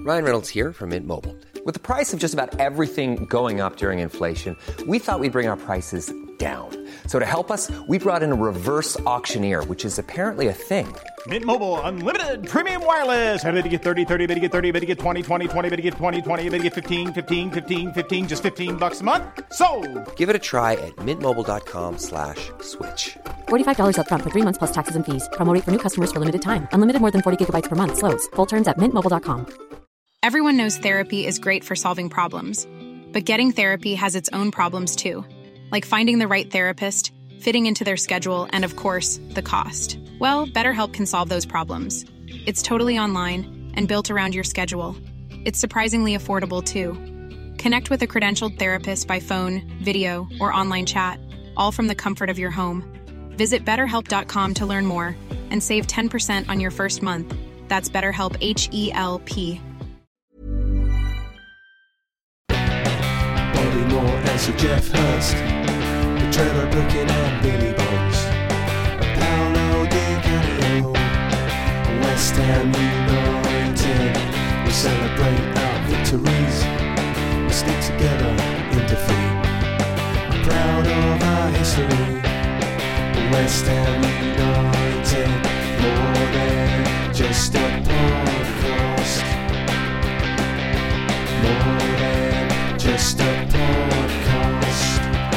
Ryan Reynolds here from Mint Mobile. With the price of just about everything going up during inflation, we thought we'd bring our prices down. So to help us, we brought in a reverse auctioneer, which is apparently a thing. Mint Mobile Unlimited Premium Wireless. How to get 30, 30, bit to get 30, bit to get 20, 20, 20, bit to get 20, 20, bit to get 15, 15, 15, 15, just $15 a month? Sold! Give it a try at mintmobile.com/switch. $45 up front for 3 months plus taxes and fees. Promo rate for new customers for limited time. Unlimited more than 40 gigabytes per month. Slows full terms at mintmobile.com. Everyone knows therapy is great for solving problems. But getting therapy has its own problems too. Like finding the right therapist, fitting into their schedule, and of course, the cost. Well, BetterHelp can solve those problems. It's totally online and built around your schedule. It's surprisingly affordable too. Connect with a credentialed therapist by phone, video, or online chat, all from the comfort of your home. Visit BetterHelp.com to learn more and save 10% on your first month. That's BetterHelp, H-E-L-P. Bobby Moore and Sir Geoff Hurst, the Trevor Brooking and Billy Bonds, Paolo Di Canio, West Ham United. We celebrate our victories, we stick together in defeat. Proud of our history, West Ham United, more than just a podcast, more than just a podcast.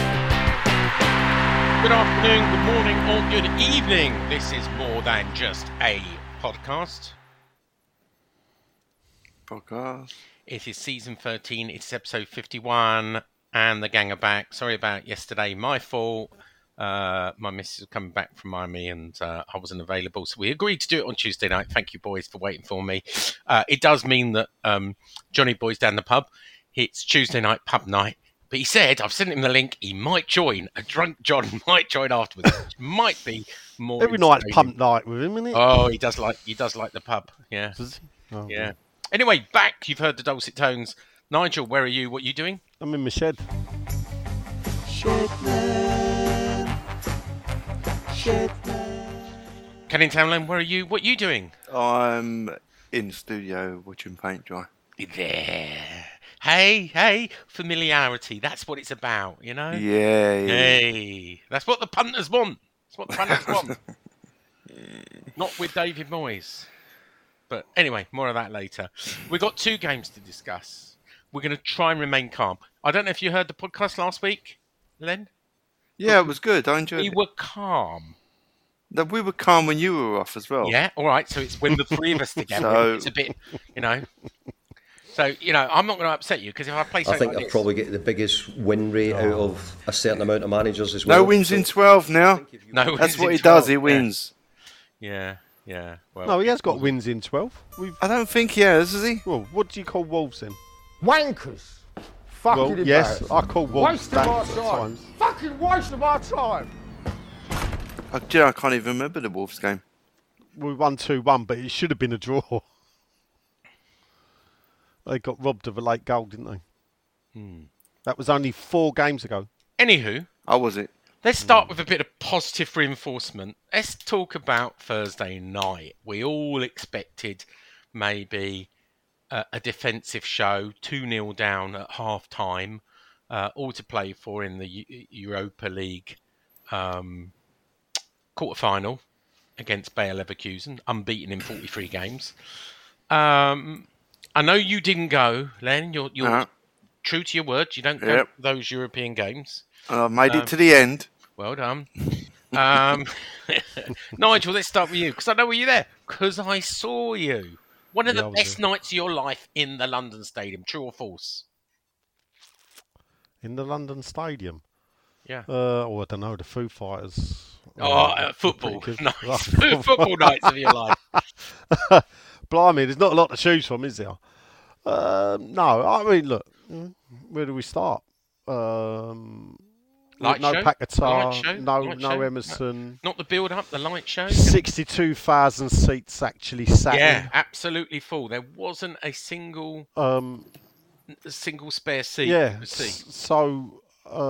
Good afternoon, good morning, or good evening. This is More Than Just a Podcast. It is season 13, it's episode 51, and the gang are back. Sorry about yesterday, my fault. My missus was coming back from Miami and I wasn't available, so we agreed to do it on Tuesday night. Thank you, boys, for waiting for me. It does mean that Johnny Boy's down the pub. It's Tuesday night pub night. But he said, I've sent him the link, he might join. A drunk John might join afterwards, which might be more every night's pub night with him, isn't it? Oh, he does like the pub, yeah. Oh, yeah. Anyway, back, you've heard the dulcet tones. Nigel, where are you? What are you doing? I'm in my shed. Canning Townland, where are you? What are you doing? I'm in the studio watching paint dry. There. Hey, familiarity. That's what it's about, you know? Yeah. Hey, that's what the punters want. That's what the punters want. Not with David Moyes. But anyway, more of that later. We've got 2 games to discuss. We're going to try and remain calm. I don't know if you heard the podcast last week, Len? Yeah, it was good. I enjoyed it. We were calm. We were calm when you were off as well. Yeah, all right. So it's when the 3 of us together. So... It's a bit, you know... So, you know, I'm not going to upset you because if I play something I think like they'll probably get the biggest win rate out of a certain amount of managers as well. No wins in 12 now. No, that's what he does. He wins. Yeah. Well, no, he has got wins in 12. I don't think he has he? Well, what do you call Wolves then? Wankers. Fucking yes, I call Wolves waste of our time. Fucking waste of our time. I can't even remember the Wolves game. We won 2-1, but it should have been a draw. They got robbed of a late goal, didn't they? That was only 4 games ago. Anywho. How was it? Let's start with a bit of positive reinforcement. Let's talk about Thursday night. We all expected maybe a defensive show, 2-0 down at half-time, all to play for in the Europa League quarter-final against Bayer Leverkusen, unbeaten in 43 games. I know you didn't go, Len. You're true to your word. You don't go to those European games. I made it to the end. Well done. Nigel, let's start with you, because I know were you there, because I saw you. One of the best nights of your life in the London Stadium, true or false? In the London Stadium? Yeah. I don't know, the Foo Fighters. Football. Nice. Football nights of your life. Blimey, there's not a lot to choose from, is there? No, I mean, look, where do we start? Light no show? Paquetá, Light no show? Emerson. Not the build-up, the light show? 62,000 seats actually sat in. Yeah, absolutely full. There wasn't a single spare seat. Yeah, so,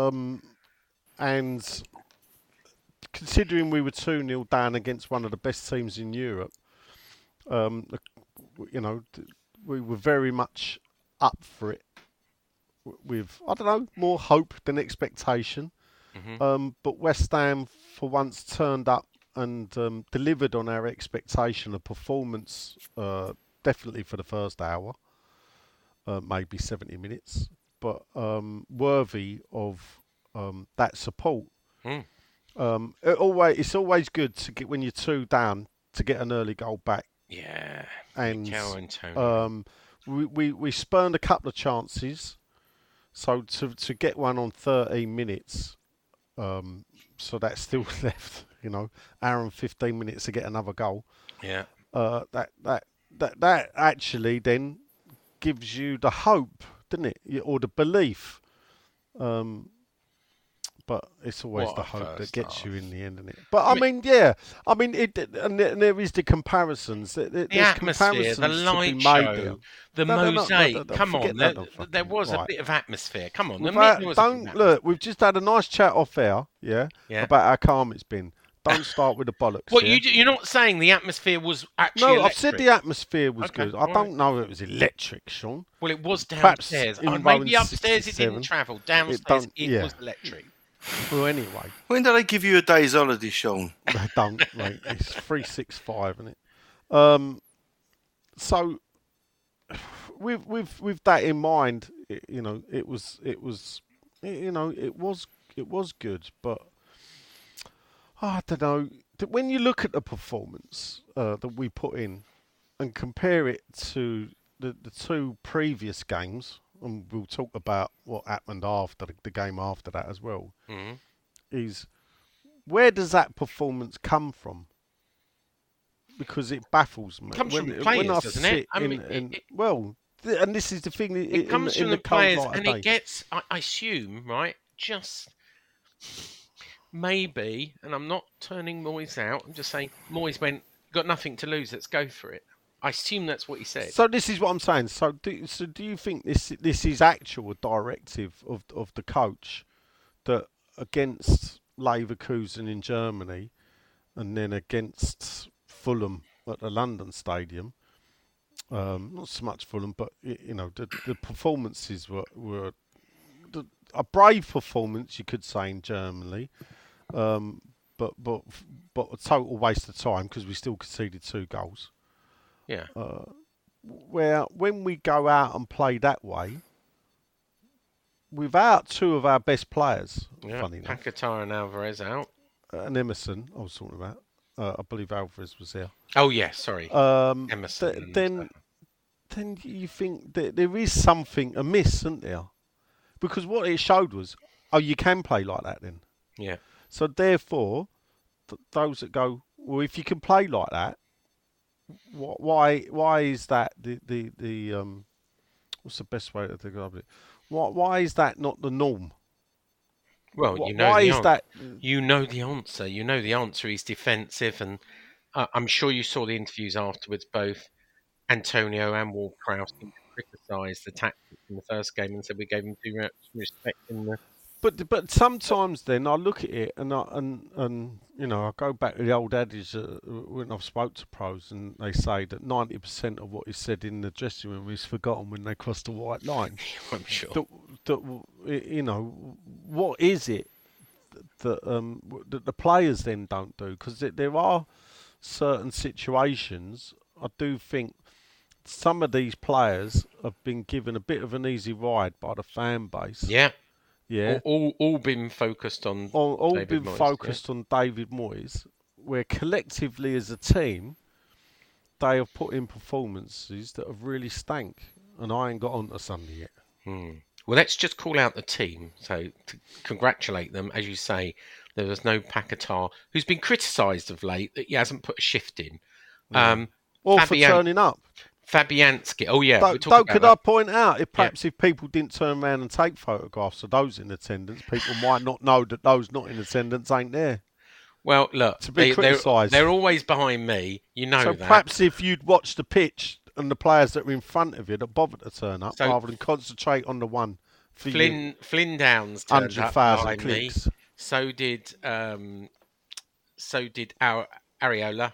and considering we were 2-0 down against one of the best teams in Europe, you know, we were very much up for it with, I don't know, more hope than expectation. But West Ham, for once, turned up and delivered on our expectation of performance, definitely for the first hour, maybe 70 minutes, but worthy of that support. It's always good to get, when you're 2 down, to get an early goal back. Yeah. And Antonio. we spurned a couple of chances. So to get one on 13 minutes, so that's still left, hour and 15 minutes to get another goal. Yeah. That actually then gives you the hope, doesn't it, or the belief. But it's always the hope that gets you in the end, isn't it? But I mean, and there is the comparisons. The atmosphere, the light show, the mosaic. Come on, there was a bit of atmosphere. Come on, look. We've just had a nice chat off air, about how calm it's been. Don't start with the bollocks. Well, you're not saying the atmosphere was actually No, electric. I've said the atmosphere was good. I don't know if it was electric, Sean. Well, it was downstairs. Maybe upstairs it didn't travel. Downstairs it was electric. Well, anyway. When did they give you a day's holiday, Sean? They don't, mate. It's 365, isn't it? So, with that in mind, it was good, but I don't know. When you look at the performance that we put in and compare it to the 2 previous games, and we'll talk about what happened after the game after that as well, is where does that performance come from? Because it baffles me. It comes from the players, doesn't it? And this is the thing. It comes from the players, and it gets, I assume, right, just maybe, and I'm not turning Moyes out, I'm just saying Moyes went, got nothing to lose, let's go for it. I assume that's what he said. So this is what I'm saying. So do you think this is actual directive of the coach that against Leverkusen in Germany and then against Fulham at the London Stadium, not so much Fulham, but the performances were a brave performance, you could say, in Germany, but a total waste of time because we still conceded 2 goals. Yeah. Where when we go out and play that way, without 2 of our best players, funny enough, Paquetá and Alvarez out, and Emerson, I was talking about. I believe Alvarez was there. Oh yeah, sorry. Emerson. Then you think that there is something amiss, isn't there? Because what it showed was, you can play like that then. Yeah. So therefore, those that go, well, if you can play like that, why is that the what's the best way to think of it? Why is that not the norm? Well, you know the answer. You know the answer. He's defensive, and I'm sure you saw the interviews afterwards. Both Antonio and Ward-Prowse criticised the tactics in the first game and said we gave him too much respect in the. But sometimes then I look at it and I go back to the old adage when I've spoke to pros and they say that 90% of what is said in the dressing room is forgotten when they cross the white line. I'm sure. What is it that the players then don't do? Because there are certain situations. I do think some of these players have been given a bit of an easy ride by the fan base. Yeah. Yeah, all been focused on David Moyes, where collectively as a team, they have put in performances that have really stank, and I ain't got on to Sunday yet. Well, let's just call out the team. So to congratulate them, as you say, there was no Paquetá, who's been criticised of late that he hasn't put a shift in, or for turning up. Fabianski. Oh, yeah. I point out, if people didn't turn around and take photographs of those in attendance, people might not know that those not in attendance ain't there. Well, look, to be criticised. They're always behind me. You know so that. So perhaps if you'd watch the pitch and the players that were in front of you that bothered to turn up rather than concentrate on the one for Flynn Downs turned up behind me. So did Areola.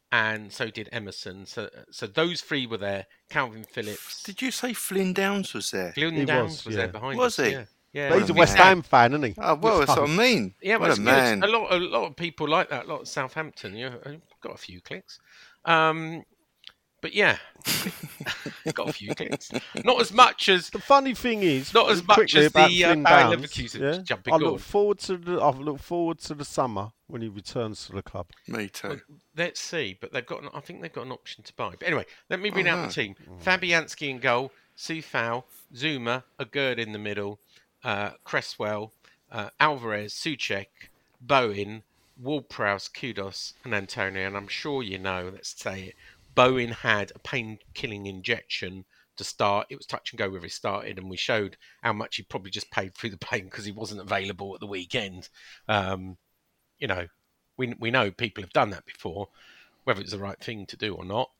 and so did Emerson. So those three were there. Calvin Phillips. Did you say Flynn Downs was there? Flynn Downs was there behind us. Was he? Yeah. Yeah. But he's a West Ham fan, isn't he? Oh, well, that's what I mean. Yeah, what well, a man. A lot of people like that. A lot of Southampton. Got a few clicks. But yeah, got a few clicks. Not as much as the funny thing is. Not as much as the Bayer Leverkusen jumping goal. I look forward to the summer when he returns to the club. Me too. Well, let's see, but I think they've got an option to buy. But anyway, let me bring out the team. Fabianski in goal, Sufal, Zuma, Agurd in the middle, Cresswell, Alvarez, Souček, Bowen, Ward-Prowse, Kudos, and Antonio. And I'm sure you know. Let's say it. Bowen had a pain-killing injection to start. It was touch and go whether he started, and we showed how much he probably just paid through the pain because he wasn't available at the weekend. We know people have done that before, whether it's the right thing to do or not.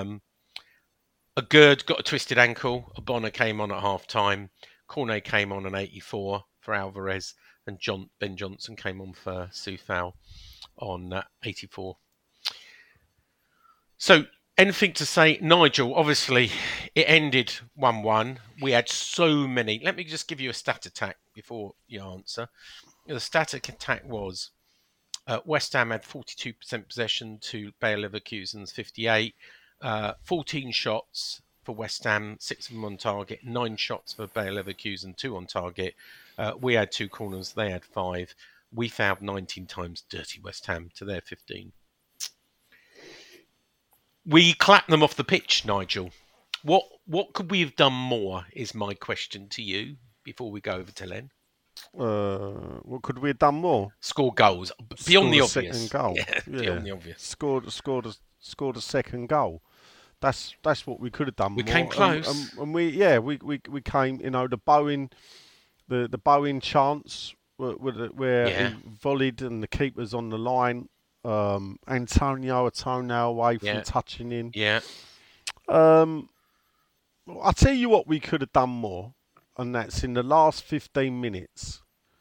Agurd got a twisted ankle. Obona came on at half-time. Cornet came on an 84 for Alvarez, and Ben Johnson came on for Sufal on 84. So, anything to say? Nigel, obviously, it ended 1-1. We had so many. Let me just give you a stat attack before you answer. The stat attack was West Ham had 42% possession to Bayer Leverkusen's 58. 14 shots for West Ham, 6 of them on target. 9 shots for Bayer Leverkusen, 2 on target. We had 2 corners, they had 5. We fouled 19 times dirty West Ham to their 15. We clapped them off the pitch, Nigel. What could we have done more is my question to you before we go over to Len. What could we have done more? Score goals. Beyond the obvious. Second goal. Yeah, beyond the obvious. Scored a second goal. That's what we could have done. We more. came close. And we came. The Bowen chance where he volleyed and the keeper's on the line. Antonio a toenail away from touching in. Yeah. I'll tell you what we could have done more, and that's in the last 15 minutes.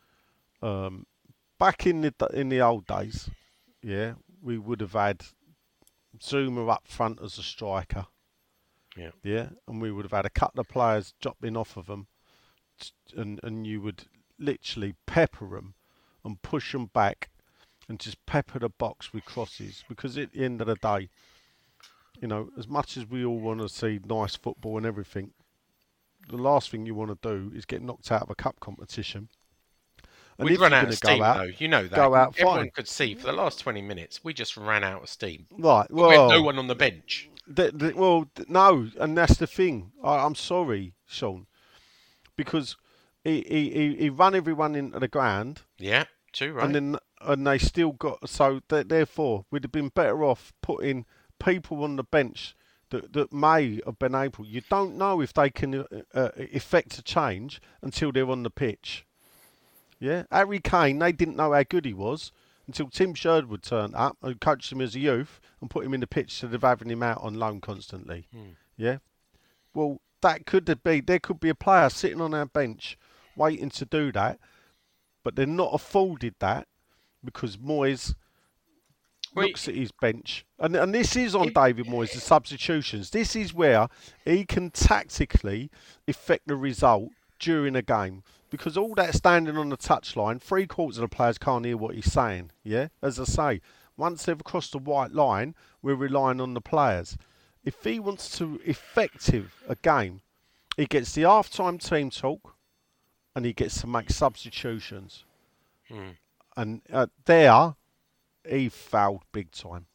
Back in the old days, we would have had Zuma up front as a striker. Yeah, and we would have had a couple of players dropping off of them, and you would literally pepper them and push them back. And just pepper the box with crosses, because at the end of the day, as much as we all want to see nice football and everything, the last thing you want to do is get knocked out of a cup competition. And we'd run out of steam, though. You know that. Go out Everyone fine. could see for the last 20 minutes, we just ran out of steam. Right. Well, we had no one on the bench. No, and that's the thing. I'm sorry, Sean, because he ran everyone into the ground. Yeah, too right. And they still got, so therefore we'd have been better off putting people on the bench that may have been able. You don't know if they can effect a change until they're on the pitch. Yeah, Harry Kane, they didn't know how good he was until Tim Sherwood turned up and coached him as a youth and put him in the pitch instead of having him out on loan constantly. Yeah, well, that could be. There could be a player sitting on our bench waiting to do that, but they're not afforded that. Because Moyes looks at his bench. And this is on David Moyes, the substitutions. This is where he can tactically effect the result during a game. Because all that standing on the touchline, 3/4 of the players can't hear what he's saying. Yeah? As I say, once they've crossed the white line, we're relying on the players. If he wants to effective a game, he gets the half-time team talk and he gets to make substitutions. And there, he fouled big time.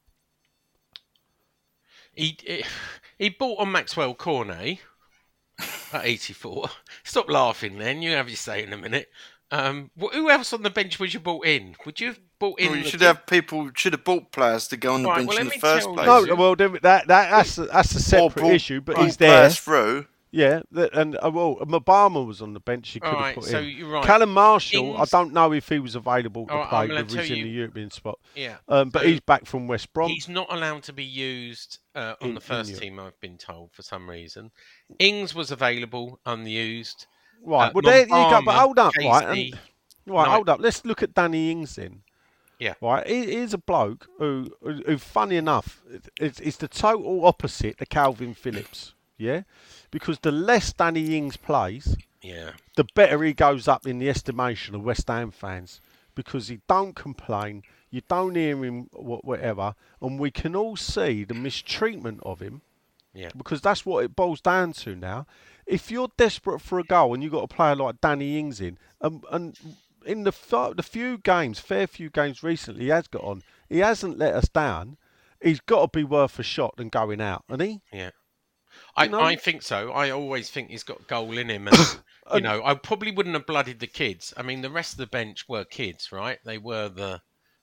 He bought on Maxwell Cornet at 84. Stop laughing then. You have your say in a minute. Who else on the bench was you bought in? Would you have bought in? Well, you should have bought players to go on the bench in the first place. No, well, that's a separate issue, but he's there. Players through. Yeah, and Mabama was on the bench. He could have put so in. You're right. Callum Marshall, I don't know if he was available to play, but he's in the European spot. Yeah, but he's back from West Brom. He's not allowed to be used on the first team, I've been told, for some reason. Ings was available, unused. Right, well, there you go. But hold up, right? Hold up. Let's look at Danny Ings then. Yeah. Right. Here's a bloke who funny enough, it's the total opposite to Calvin Phillips. Yeah. Because the less Danny Ings plays, Yeah. the better he goes up in the estimation of West Ham fans. Because he don't complain, you don't hear him whatever, and we can all see the mistreatment of him. Yeah. Because that's what it boils down to now. If you're desperate for a goal and you've got a player like Danny Ings in, and in the fair few games recently he has got on, he hasn't let us down. He's got to be worth a shot than going out, hasn't he? Yeah. I think so. I always think he's got a goal in him. And, I probably wouldn't have blooded the kids. I mean, the rest of the bench were kids, right? They were the,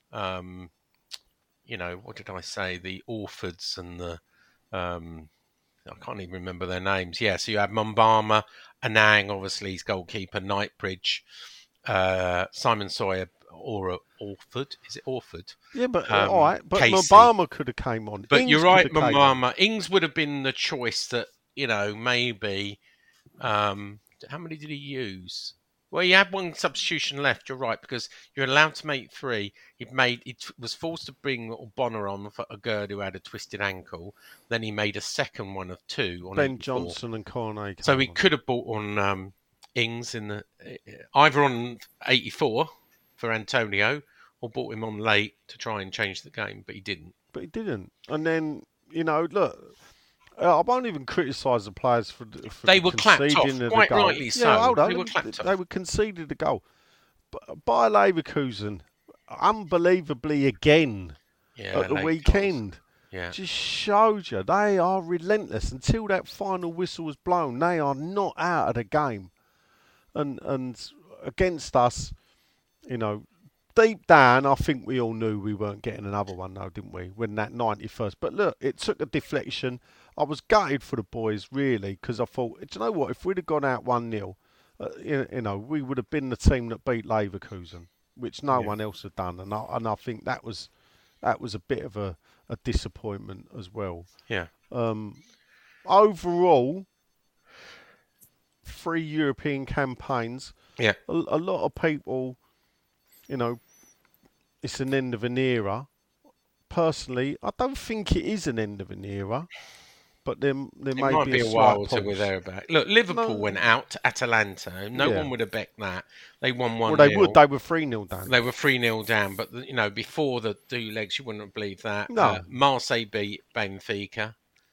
what did I say? The Orfords and the, I can't even remember their names. Yeah, so you had Mumbama, Anang, obviously, he's goalkeeper, Knightbridge, Simon Sawyer, or Orford. Is it Orford? Yeah, but all right. But Casey. Mumbama could have came on. But Ings you're right, could have came Mumbama. Ings would have been the choice that, maybe... how many did he use? Well, he had one substitution left. You're right, because you're allowed to make 3. He was forced to bring Bonner on for a girl who had a twisted ankle. Then he made a second one of 2 on Ben 84. Johnson and Cornet. So he could have bought on Ings in either on 84 for Antonio or bought him on late to try and change the game, but he didn't. And then look. I won't even criticise the players for they were clapped off, quite rightly so. Yeah, hold on. They were clapped off. They were conceded the goal. But by Leverkusen, unbelievably again at the weekend. Yeah. Just showed you they are relentless until that final whistle was blown. They are not out of the game, and against us, deep down, I think we all knew we weren't getting another one, though, didn't we? When that 91st, but look, it took a deflection. I was gutted for the boys, really, because I thought, do you know what? If we'd have gone out 1-0, we would have been the team that beat Leverkusen, which no one else had done, and I think that was a bit of a disappointment as well. Yeah. Overall, 3 European campaigns. Yeah. A lot of people, it's an end of an era. Personally, I don't think it is an end of an era. But there might be a while till we're there about. Look, Liverpool went out to Atalanta. No one would have backed that. They won 1-0. Well, they would. They were 3-0 down. They were 3-0 down. But, before the 2 legs, you wouldn't have believed that. No. Marseille beat Benfica.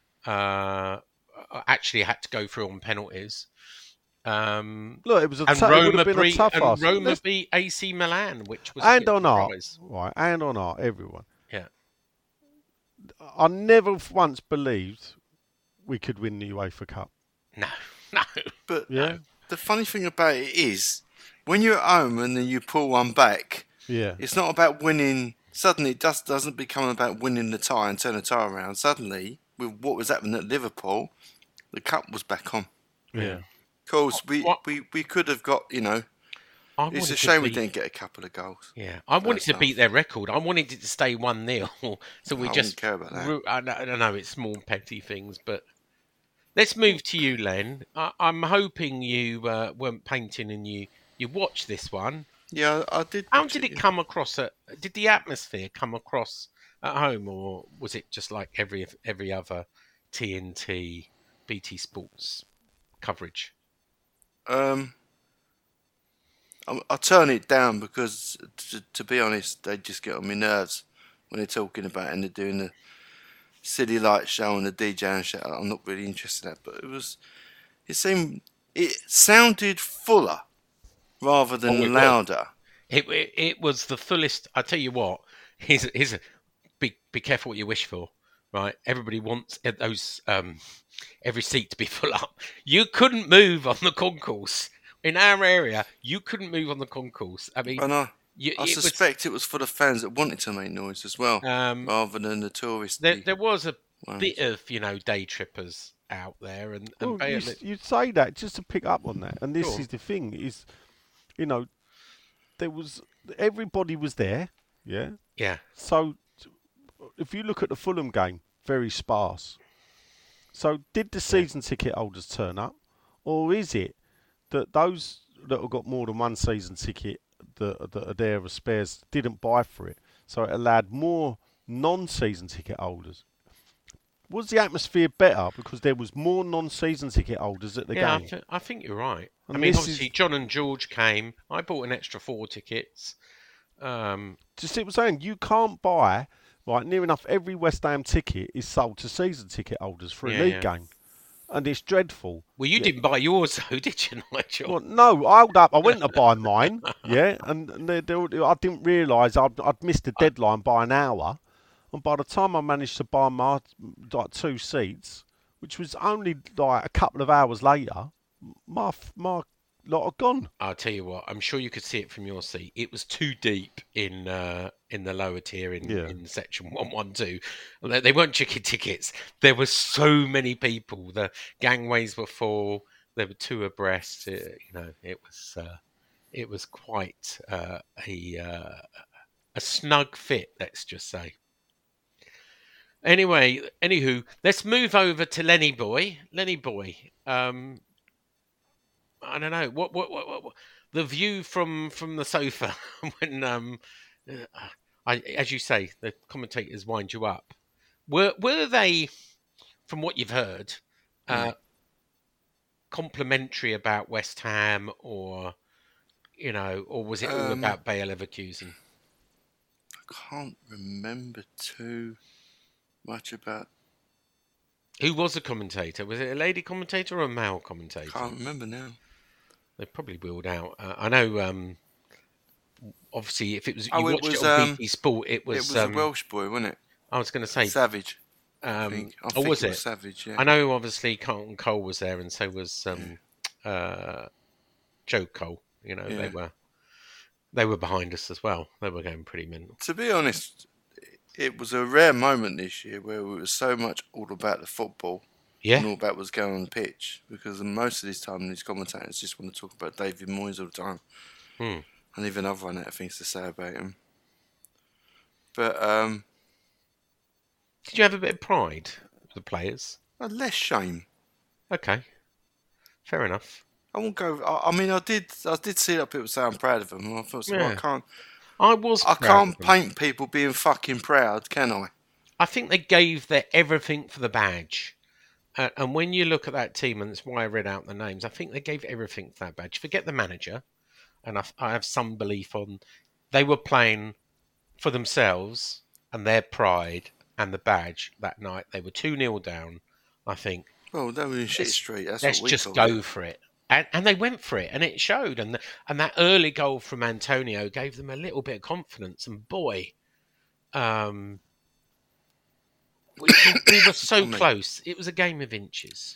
Actually had to go through on penalties. Look, it was Roma tough beat AC Milan, which was a surprise. Right, and on art, everyone. Yeah. I never once believed we could win the UEFA Cup. No. But the funny thing about it is, when you're at home and then you pull one back, it's not about winning. Suddenly, it doesn't become about winning the tie and turn the tie around. Suddenly, with what was happening at Liverpool, the cup was back on. Yeah. Of course, we could have got, it's a shame we didn't get a couple of goals. Yeah, I wanted to beat their record. I wanted it to stay 1-0. So we I just wouldn't care about that. I know it's small petty things, but let's move to you, Len. I'm hoping you weren't painting and you watched this one. Yeah, I did. How did it come across? Did the atmosphere come across at home, or was it just like every other TNT, BT Sports coverage? I turn it down because, to be honest, they just get on my nerves when they're talking about it and they're doing the City Lights show and the DJ and shit. I'm not really interested in that, but it sounded fuller rather than louder. It was the fullest. I tell you what, here's a be careful what you wish for, right? Everybody wants those every seat to be full up. You couldn't move on the concourse. In our area, you couldn't move on the concourse. I mean, I suspect it was for the fans that wanted to make noise as well, rather than the tourists. There was a bit of, day trippers out there, and you'd say that just to pick up on that. And this is the thing: is there was everybody was there, yeah. So if you look at the Fulham game, very sparse. So did the season ticket holders turn up, or is it that those that have got more than one season ticket that are there as spares didn't buy for it? so it allowed more non-season ticket holders. Was the atmosphere better because there was more non-season ticket holders at the game? Yeah, I think you're right. And I mean, obviously, John and George came. I bought an extra 4 tickets. Just it was saying you can't buy near enough every West Ham ticket is sold to season ticket holders for a league game, and it's dreadful. Well, you didn't buy yours though, did you, Nigel? Well, no, I went to buy mine, and I didn't realise I'd missed the deadline by an hour. And by the time I managed to buy my 2 seats, which was only a couple of hours later, my lot are gone. I'll tell you what, I'm sure you could see it from your seat. It was too deep in the lower tier in section 112. They weren't chicken tickets. There were so many people. The gangways were full. There were 2 abreast. It was quite a snug fit, let's just say. Anywho, let's move over to Lenny Boy. Lenny Boy, I don't know what the view from the sofa when as you say, the commentators wind you up. Were they, from what you've heard, complimentary about West Ham, or was it all about Bayer Leverkusen? I can't remember too much about. Who was the commentator? Was it a lady commentator or a male commentator? Can't remember now. They probably wheeled out. I know. Obviously, if it was you watched it on BT Sport, it was a Welsh boy, wasn't it? I was going to say Savage. I think was it it was Savage? Yeah. I know. Obviously, Carlton Cole was there, and so was Joe Cole. They were behind us as well. They were going pretty mental. To be honest, it was a rare moment this year where it was so much all about the football and all about what's going on the pitch, because most of this time these commentators just want to talk about David Moyes all the time. And even I've run out of things to say about him. But did you have a bit of pride with the players? Less shame. Okay, fair enough. I won't go. I mean, I did see that people say I'm proud of them. And I thought, I can't paint people being fucking proud, can I? I think they gave their everything for the badge. And when you look at that team, and that's why I read out the names, I think they gave everything for that badge. Forget the manager. And I have some belief on they were playing for themselves and their pride and the badge that night. They were 2-0 down, I think. Well, they were in shit street. Let's just go for it. And they went for it, and it showed. And that early goal from Antonio gave them a little bit of confidence. And boy, we were so close. It was a game of inches.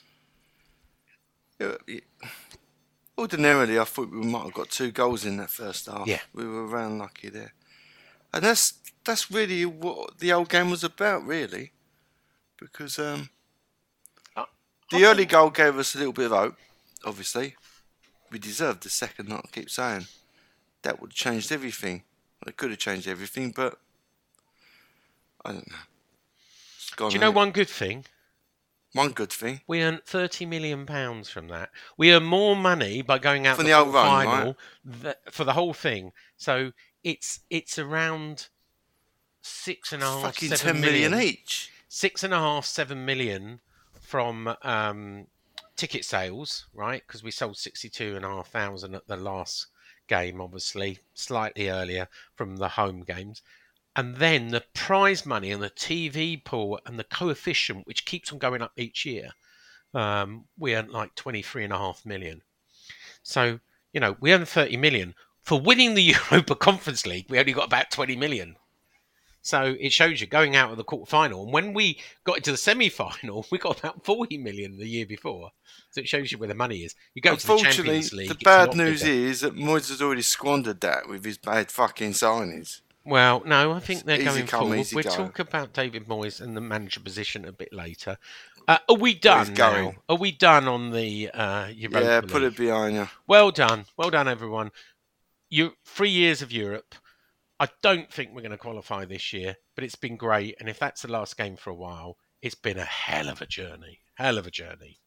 Ordinarily, I thought we might have got 2 goals in that first half. Yeah. We were around lucky there. And that's really what the old game was about, really. Because the early goal gave us a little bit of hope, obviously. We deserved the second, I keep saying. That would have changed everything. It could have changed everything, but I don't know. Do you know one good thing? One good thing. We earned £30 million from that. We earn more money by going out from the old final right? For the whole thing. So it's around 6.5, fucking 7 10 million each. 6.5, 7 million from ticket sales, right? Because we sold 62,500 at the last game, obviously, slightly earlier from the home games. And then the prize money and the TV pool and the coefficient, which keeps on going up each year, we earned like 23.5 million. So, we earned 30 million. For winning the Europa Conference League, we only got about 20 million. So it shows you going out of the quarter-final. And when we got into the semi-final, we got about 40 million the year before. So it shows you where the money is. You go to the Champions League. The bad news is that Moyes has already squandered that with his bad fucking signings. Well, no, I think they're going forward. We'll talk about David Moyes and the manager position a bit later. Are we done now? Are we done on the Europa League? Put it behind you. Well done. Well done, everyone. 3 years of Europe. I don't think we're going to qualify this year, but it's been great. And if that's the last game for a while, it's been a hell of a journey. Hell of a journey.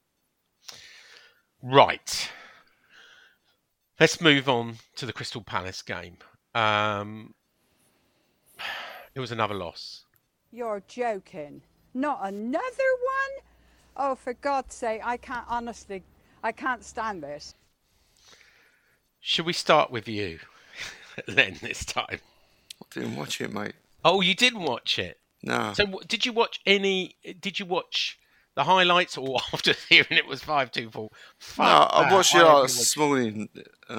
Right. Let's move on to the Crystal Palace game. It was another loss. You're joking. Not another one? Oh, for God's sake, I can't stand this. Should we start with you, Len, this time? I didn't watch it, mate. Oh, you didn't watch it? No. So did you watch the highlights, or after hearing it was 5-2 full? No, I watched it this morning.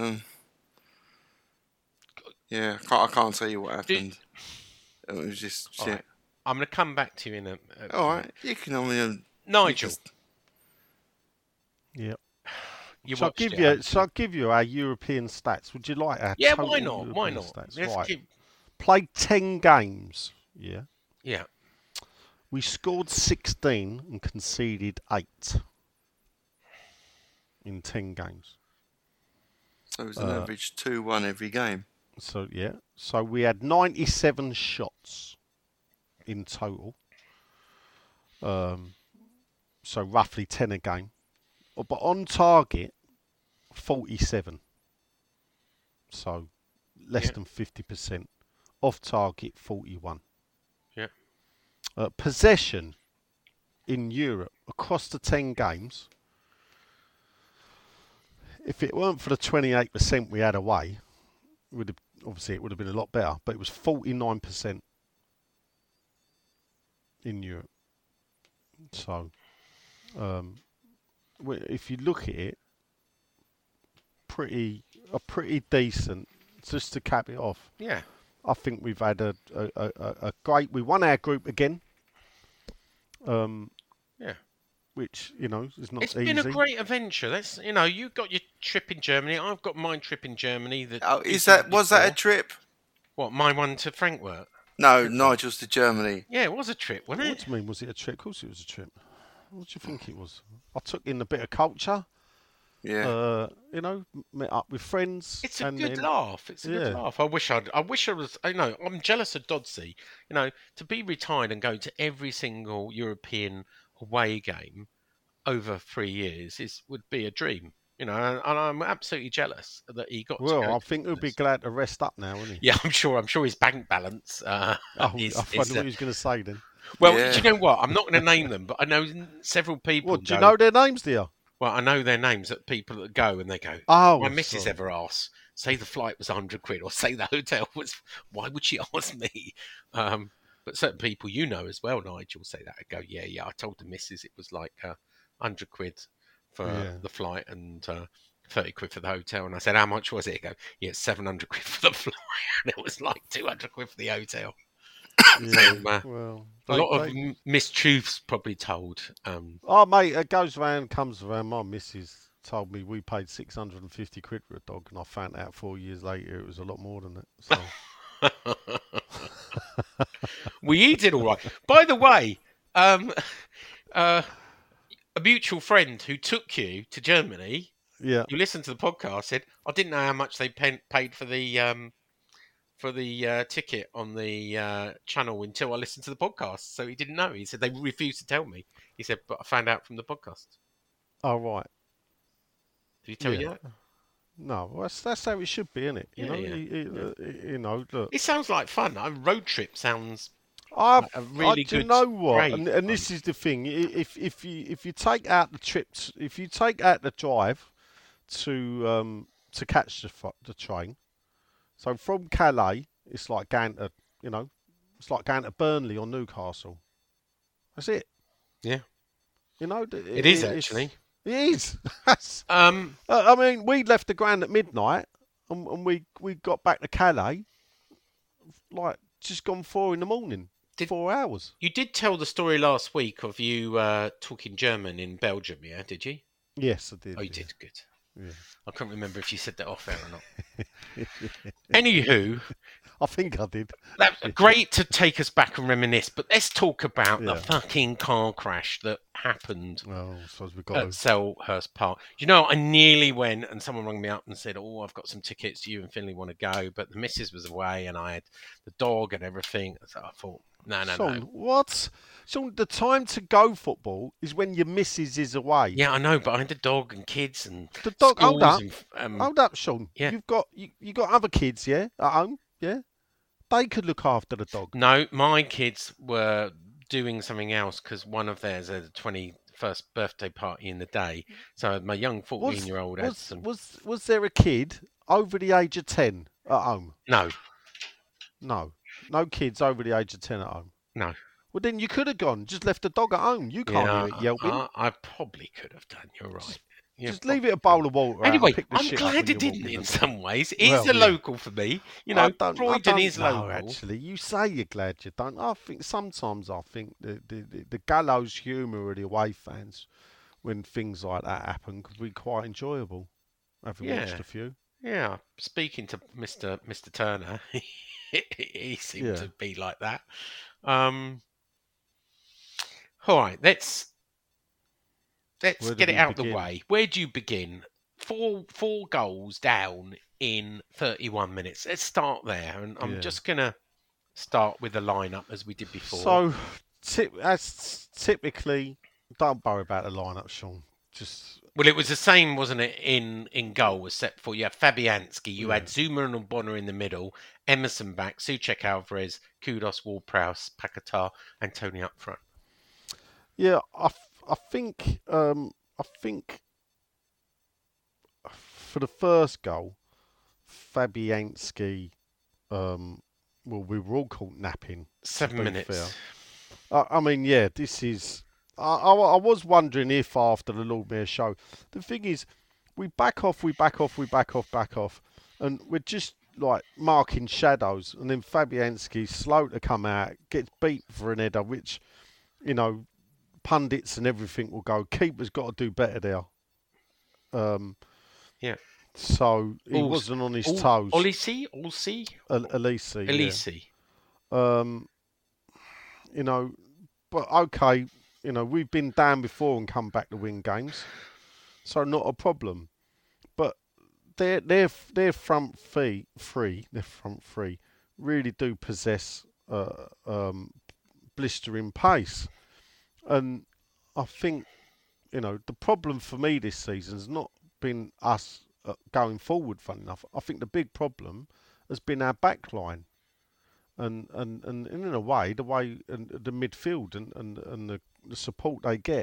Yeah, I can't tell you what happened. It was just shit. Right. I'm going to come back to you in a... All right, you can only... Nigel. Yep. I'll give you our European stats. Would you like our Yeah, total why not? European Why not? Stats? Let's Right. Played 10 games. Yeah. Yeah. We scored 16 and conceded 8 in 10 games. So it was an average 2-1 every game. So, yeah. So we had 97 shots in total. So roughly 10 a game. But on target, 47. So less than 50%. Off target, 41. Yeah. Possession in Europe across the 10 games. If it weren't for the 28% we had away, it would have been a lot better. But it was 49% in Europe. So, if you look at it, pretty decent. Just to cap it off. Yeah. I think we've had a great. We won our group again. Yeah. Which is not easy. It's been a great adventure. That's you've got your trip in Germany. I've got my trip in Germany. Was that a trip? What, my one to Frankfurt? No, Nigel's to Germany. Yeah, it was a trip, wasn't it? What do you mean? Was it a trip? Of course, it was a trip. What do you think it was? I took in a bit of culture. Yeah. Met up with friends. It's a good laugh. It's a good laugh. I wish I was. I'm jealous of Dodsey. To be retired and go to every single European away game over 3 years would be a dream. And I'm absolutely jealous that he got. Well, I think he'll be glad to rest up now, won't he? Yeah, I'm sure his bank balance. I wonder what he was going to say then. Well, do you know what? I'm not going to name them, but I know several people. What, do you know their names, do you? Well, I know their names, that people that go and they go, my missus ever asks, say the flight was £100 or say the hotel was, why would she ask me? But certain people as well, Nigel, say that. I go, yeah, I told the missus it was like £100 for the flight and £30 for the hotel. And I said, how much was it? He go, yeah, it's £700 for the flight. And it was like £200 for the hotel. Yeah, a lot of mistruths probably told. Mate, it goes round, comes around. My missus told me we paid £650 for a dog, and I found out 4 years later it was a lot more than that. So. We did all right. By the way, a mutual friend who took you to Germany, who listened to the podcast, said, I didn't know how much they paid for the ticket on the channel until I listened to the podcast. So he didn't know. He said they refused to tell me. He said, but I found out from the podcast. Oh, right. Did he tell you that? No, well, that's how it should be, isn't it? Look. It sounds like fun. A road trip sounds like a really good. You know what? And this is the thing. If you take out the trips, if you take out the drive to catch the train. So from Calais, it's like going to, Burnley or Newcastle. That's it. Yeah. It is actually. It is. I mean, we left the ground at midnight, and we got back to Calais, like just gone 4 a.m. 4 hours. You did tell the story last week of you talking German in Belgium, yeah? Did you? Yes, I did. Oh, you did. Good. Yeah. I can't remember if you said that off air or not. Anywho, I think I did. That's great to take us back and reminisce, but let's talk about the fucking car crash that happened at Selhurst Park. I nearly went and someone rang me up and said, oh, I've got some tickets, you and Finley want to go, but the missus was away and I had the dog and everything. So I thought, no. What? So the time to go football is when your missus is away. Yeah, I know, but I had a dog and kids and the dog. Hold up, and, hold up, Sean. Yeah. You got other kids, yeah, at home, yeah. they could look after the dog. No, my kids were doing something else because one of theirs had a 21st birthday party in the day. So my young 14-year-old had some... Was there a kid over the age of 10 at home? No. No kids over the age of 10 at home? No. Well, then you could have gone, just left the dog at home. You can't hear it yelping. I probably could have done, you're right. Just leave it a bowl of water. Anyway, I'm glad it didn't in some ways. It's a local for me. You know, Croydon is local. Actually, you say you're glad you don't. I think sometimes the gallows humour of the away fans when things like that happen could be quite enjoyable. Having watched a few. Yeah, speaking to Mr. Turner, he seemed to be like that. All right, let's get it out of the way. Where do you begin? Four goals down in 31 minutes. Let's start there, and I'm just gonna start with the lineup as we did before. So, as typically, don't worry about the lineup, Sean. Well, it was the same, wasn't it, in goal, except for you had Fabianski, you had Zuma and Ogbonna in the middle, Emerson back, Souček, Alvarez, Kudos, Ward-Prowse, Paquetá, and Tony up front. Yeah, I think for the first goal, Fabianski, we were all caught napping. 7 minutes. Fair. I mean, this is... I was wondering if after the Lord Mayor show, the thing is, we back off, and we're just like marking shadows, and then Fabianski's slow to come out, gets beat for an header, which, you know, pundits and everything will go, keeper's got to do better there. So he wasn't on his toes. Elise. You know, but okay, you know, we've been down before and come back to win games, so not a problem. But their front three really do possess blistering pace. And I think, you know, the problem for me this season has not been us going forward, fun enough. I think the big problem has been our back line. And in a way, the midfield and the support they get.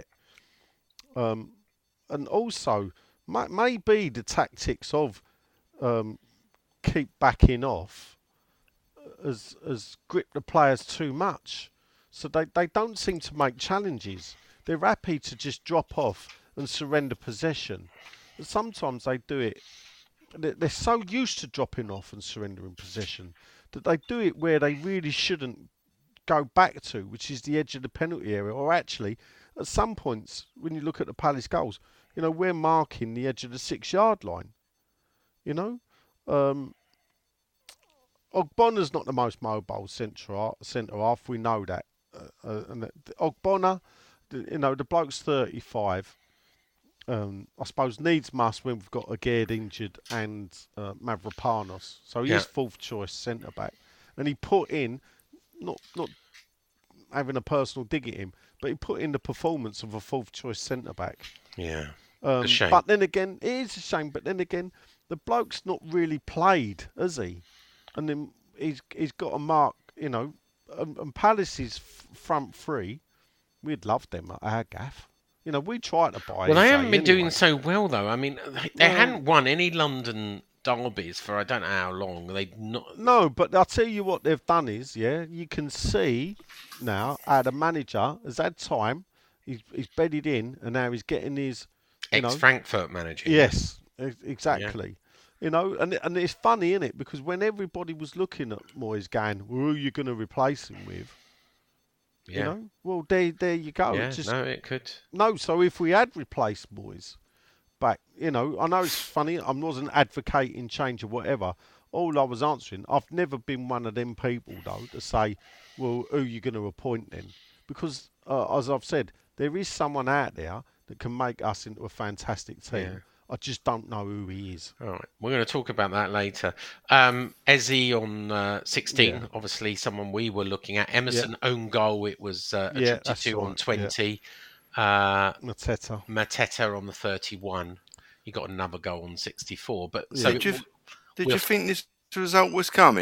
And also, maybe the tactics of keep backing off has gripped the players too much. So they don't seem to make challenges. They're happy to just drop off and surrender possession. And sometimes they do it. They're so used to dropping off and surrendering possession that they do it where they really shouldn't go back to, which is the edge of the penalty area. Or actually, at some points, when you look at the Palace goals, you know, we're marking the edge of the 6-yard line. You know? Ogbonna's not the most mobile centre half. We know that. And Ogbonna, you know, the bloke's 35. I suppose needs must when we've got Aguerd injured and Mavropanos. So he is fourth choice centre back, and he put in not having a personal dig at him, but he put in the performance of a fourth choice centre back. Yeah, a shame. But then again, it is a shame. But then again, the bloke's not really played, has he? And then he's got a mark, you know. And Palace's front three, we'd love them at our gaff. You know, we try to buy. Well, they haven't been doing so well, though. I mean, they hadn't won any London derbies for I don't know how long. They've not. No, but I'll tell you what they've done is, you can see now how the manager has had time. He's bedded in, and now he's getting his ex-Frankfurt manager. Yes, exactly. Yeah. You know, and it's funny, isn't it? Because when everybody was looking at Moyes going, who are you going to replace him with? Yeah. You know, well, there you go. Yeah, it could. No, so if we had replaced Moyes back, you know, I know it's funny, I wasn't advocating change or whatever. All I was answering, I've never been one of them people, though, to say, well, who are you going to appoint then? Because, as I've said, there is someone out there that can make us into a fantastic team. Yeah. I just don't know who he is. All right. We're going to talk about that later. Eze on 16, obviously someone we were looking at. Emerson own goal, it was a 22 on 20. Yeah. Mateta on the 31. He got another goal on 64. But did you think this result was coming?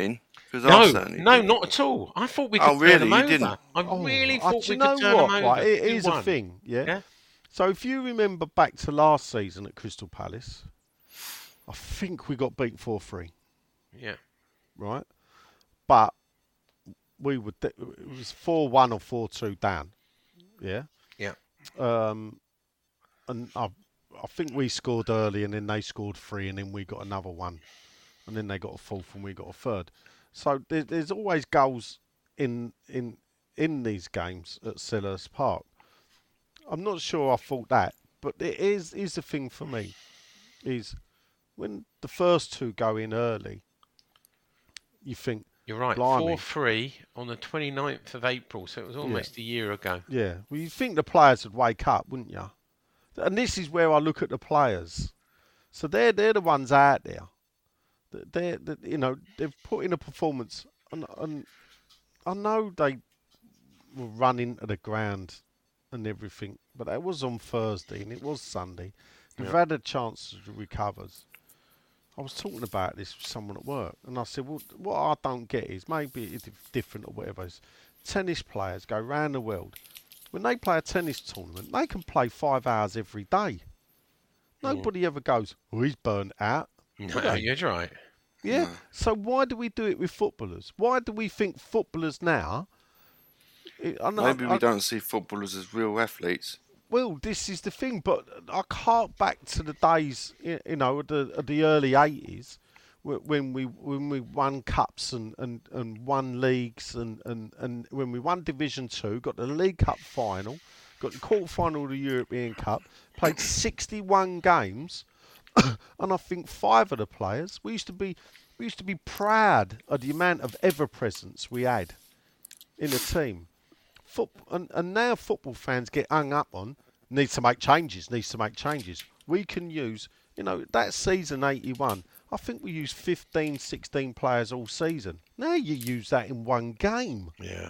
No, not at all. I thought we could turn them over. Didn't? I really thought we could turn them over. Right, it is a thing, yeah? So if you remember back to last season at Crystal Palace, I think we got beat 4-3. Yeah. Right? But it was 4-1 or 4-2 down. Yeah? Yeah. And I think we scored early and then they scored 3 and then we got another one. And then they got a fourth and we got a third. So there's always goals in these games at Selhurst Park. I'm not sure I thought that, but it is the thing for me, is when the first two go in early, you think, you're right, 4-3 on the 29th of April, so it was almost a year ago. Yeah, well, you think the players would wake up, wouldn't you? And this is where I look at the players. So they're the ones out there. They've put in a performance, and I know they were running to the ground and everything, but that was on Thursday and it was Sunday. They've had a chance to recover. I was talking about this with someone at work, and I said, well, what I don't get is, maybe it's different or whatever, is tennis players go round the world. When they play a tennis tournament, they can play 5 hours every day. Nobody ever goes, oh, he's burnt out. No, you're right. Yeah. No. So why do we do it with footballers? Why do we think footballers now? Maybe we don't see footballers as real athletes. Well, this is the thing, but I hark back to the days, of the early 80s, when we won cups and won leagues and when we won Division 2, got the League Cup final, got the quarter final of the European Cup, played 61 games. And I think 5 of the players, we used to be proud of the amount of ever presence we had in a team. And now football fans get hung up on needs to make changes. We can use, that season 81. I think we used 15, 16 players all season. Now you use that in one game. Yeah.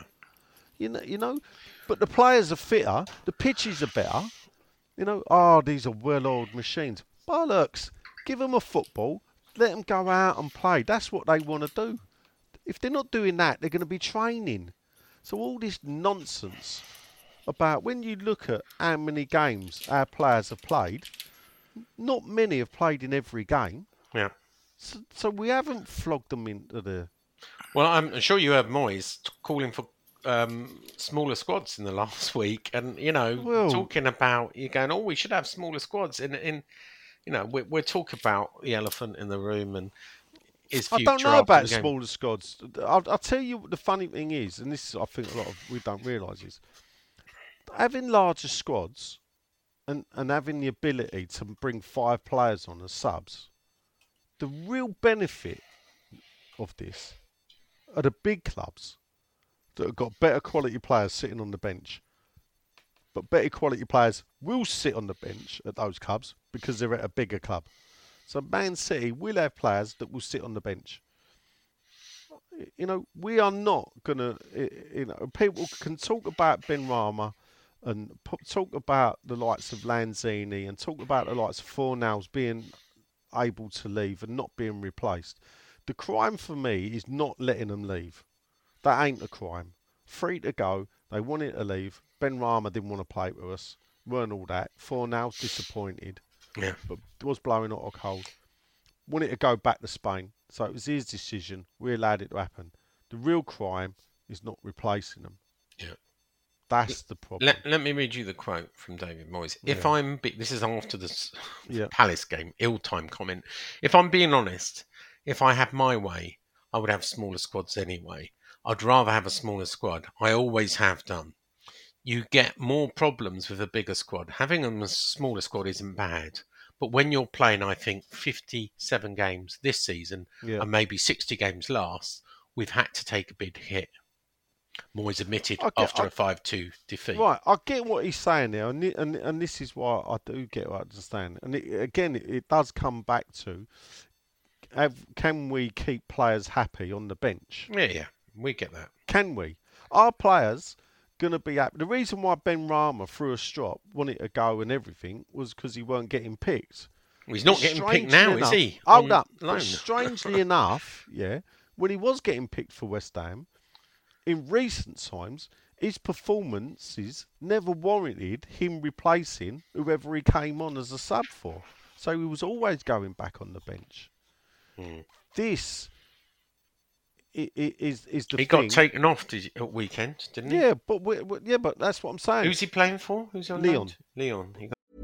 But the players are fitter, the pitches are better. These are well-oiled machines. Bollocks. Give them a football. Let them go out and play. That's what they want to do. If they're not doing that, they're going to be training. So all this nonsense about when you look at how many games our players have played, not many have played in every game. Yeah. So we haven't flogged them into the... Well, I'm sure you heard Moyes calling for smaller squads in the last week. And, talking about, you're going, we should have smaller squads in we're talking about the elephant in the room and his future. I don't know about smaller squads. I'll tell you what the funny thing is, and this is, I think we don't realise, is having larger squads and having the ability to bring 5 players on as subs. The real benefit of this are the big clubs that have got better quality players sitting on the bench. But better quality players will sit on the bench at those clubs because they're at a bigger club. So Man City will have players that will sit on the bench. We are not going to... people can talk about Benrahma and talk about the likes of Lanzini and talk about the likes of Fornals being able to leave and not being replaced. The crime for me is not letting them leave. That ain't a crime. Free to go. They wanted to leave. Benrahma didn't want to play with us. Weren't all that. Fornals disappointed. Yeah. But was blowing hot or cold. Wanted to go back to Spain. So it was his decision. We allowed it to happen. The real crime is not replacing them. Yeah. That's the problem. Let me read you the quote from David Moyes. This is after the Yeah. Palace game, ill-timed comment. If I'm being honest, if I had my way, I would have smaller squads anyway. I'd rather have a smaller squad. I always have done. You get more problems with a bigger squad. Having a smaller squad isn't bad. But when you're playing, I think, 57 games this season and maybe 60 games last, we've had to take a big hit. Moyes admitted after a 5-2 defeat. Right, I get what he's saying there, and this is why I do get what I understand. And it does come back to, can we keep players happy on the bench? Yeah, we get that. Can we? Are players going to be happy? The reason why Benrahma threw a strop, wanted to go and everything, was because he weren't getting picked. Well, he's not getting picked now, is he? Hold up. But strangely enough, when he was getting picked for West Ham, in recent times, his performances never warranted him replacing whoever he came on as a sub for. So he was always going back on the bench. This is the thing. He got taken off at weekend, didn't he? Yeah, but that's what I'm saying. Who's he playing for? Who's on Leon? Leon.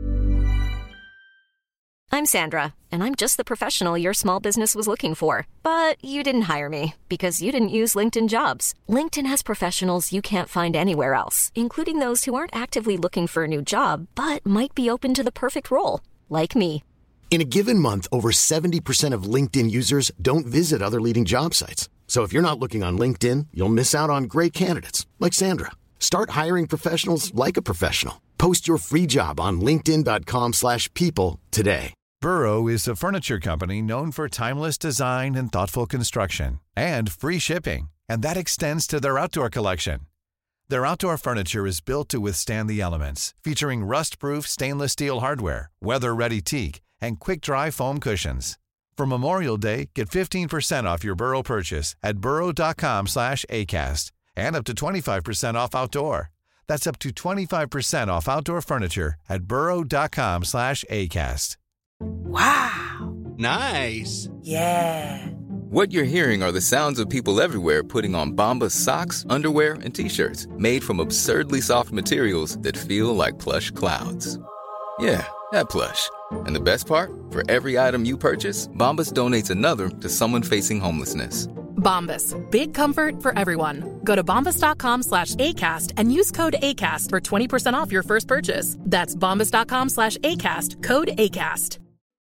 I'm Sandra, and I'm just the professional your small business was looking for. But you didn't hire me because you didn't use LinkedIn Jobs. LinkedIn has professionals you can't find anywhere else, including those who aren't actively looking for a new job, but might be open to the perfect role, like me. In a given month, over 70% of LinkedIn users don't visit other leading job sites. So if you're not looking on LinkedIn, you'll miss out on great candidates like Sandra. Start hiring professionals like a professional. Post your free job on linkedin.com/people today. Burrow is a furniture company known for timeless design and thoughtful construction and free shipping, and that extends to their outdoor collection. Their outdoor furniture is built to withstand the elements, featuring rust-proof stainless steel hardware, weather-ready teak, and quick-dry foam cushions. For Memorial Day, get 15% off your Burrow purchase at burrow.com/acast and up to 25% off outdoor. That's up to 25% off outdoor furniture at burrow.com/acast. Wow. Nice. Yeah. What you're hearing are the sounds of people everywhere putting on Bombas socks, underwear, and T-shirts made from absurdly soft materials that feel like plush clouds. Yeah, that plush. And the best part? For every item you purchase, Bombas donates another to someone facing homelessness. Bombas. Big comfort for everyone. Go to bombas.com/ACAST and use code ACAST for 20% off your first purchase. That's bombas.com/ACAST. Code ACAST.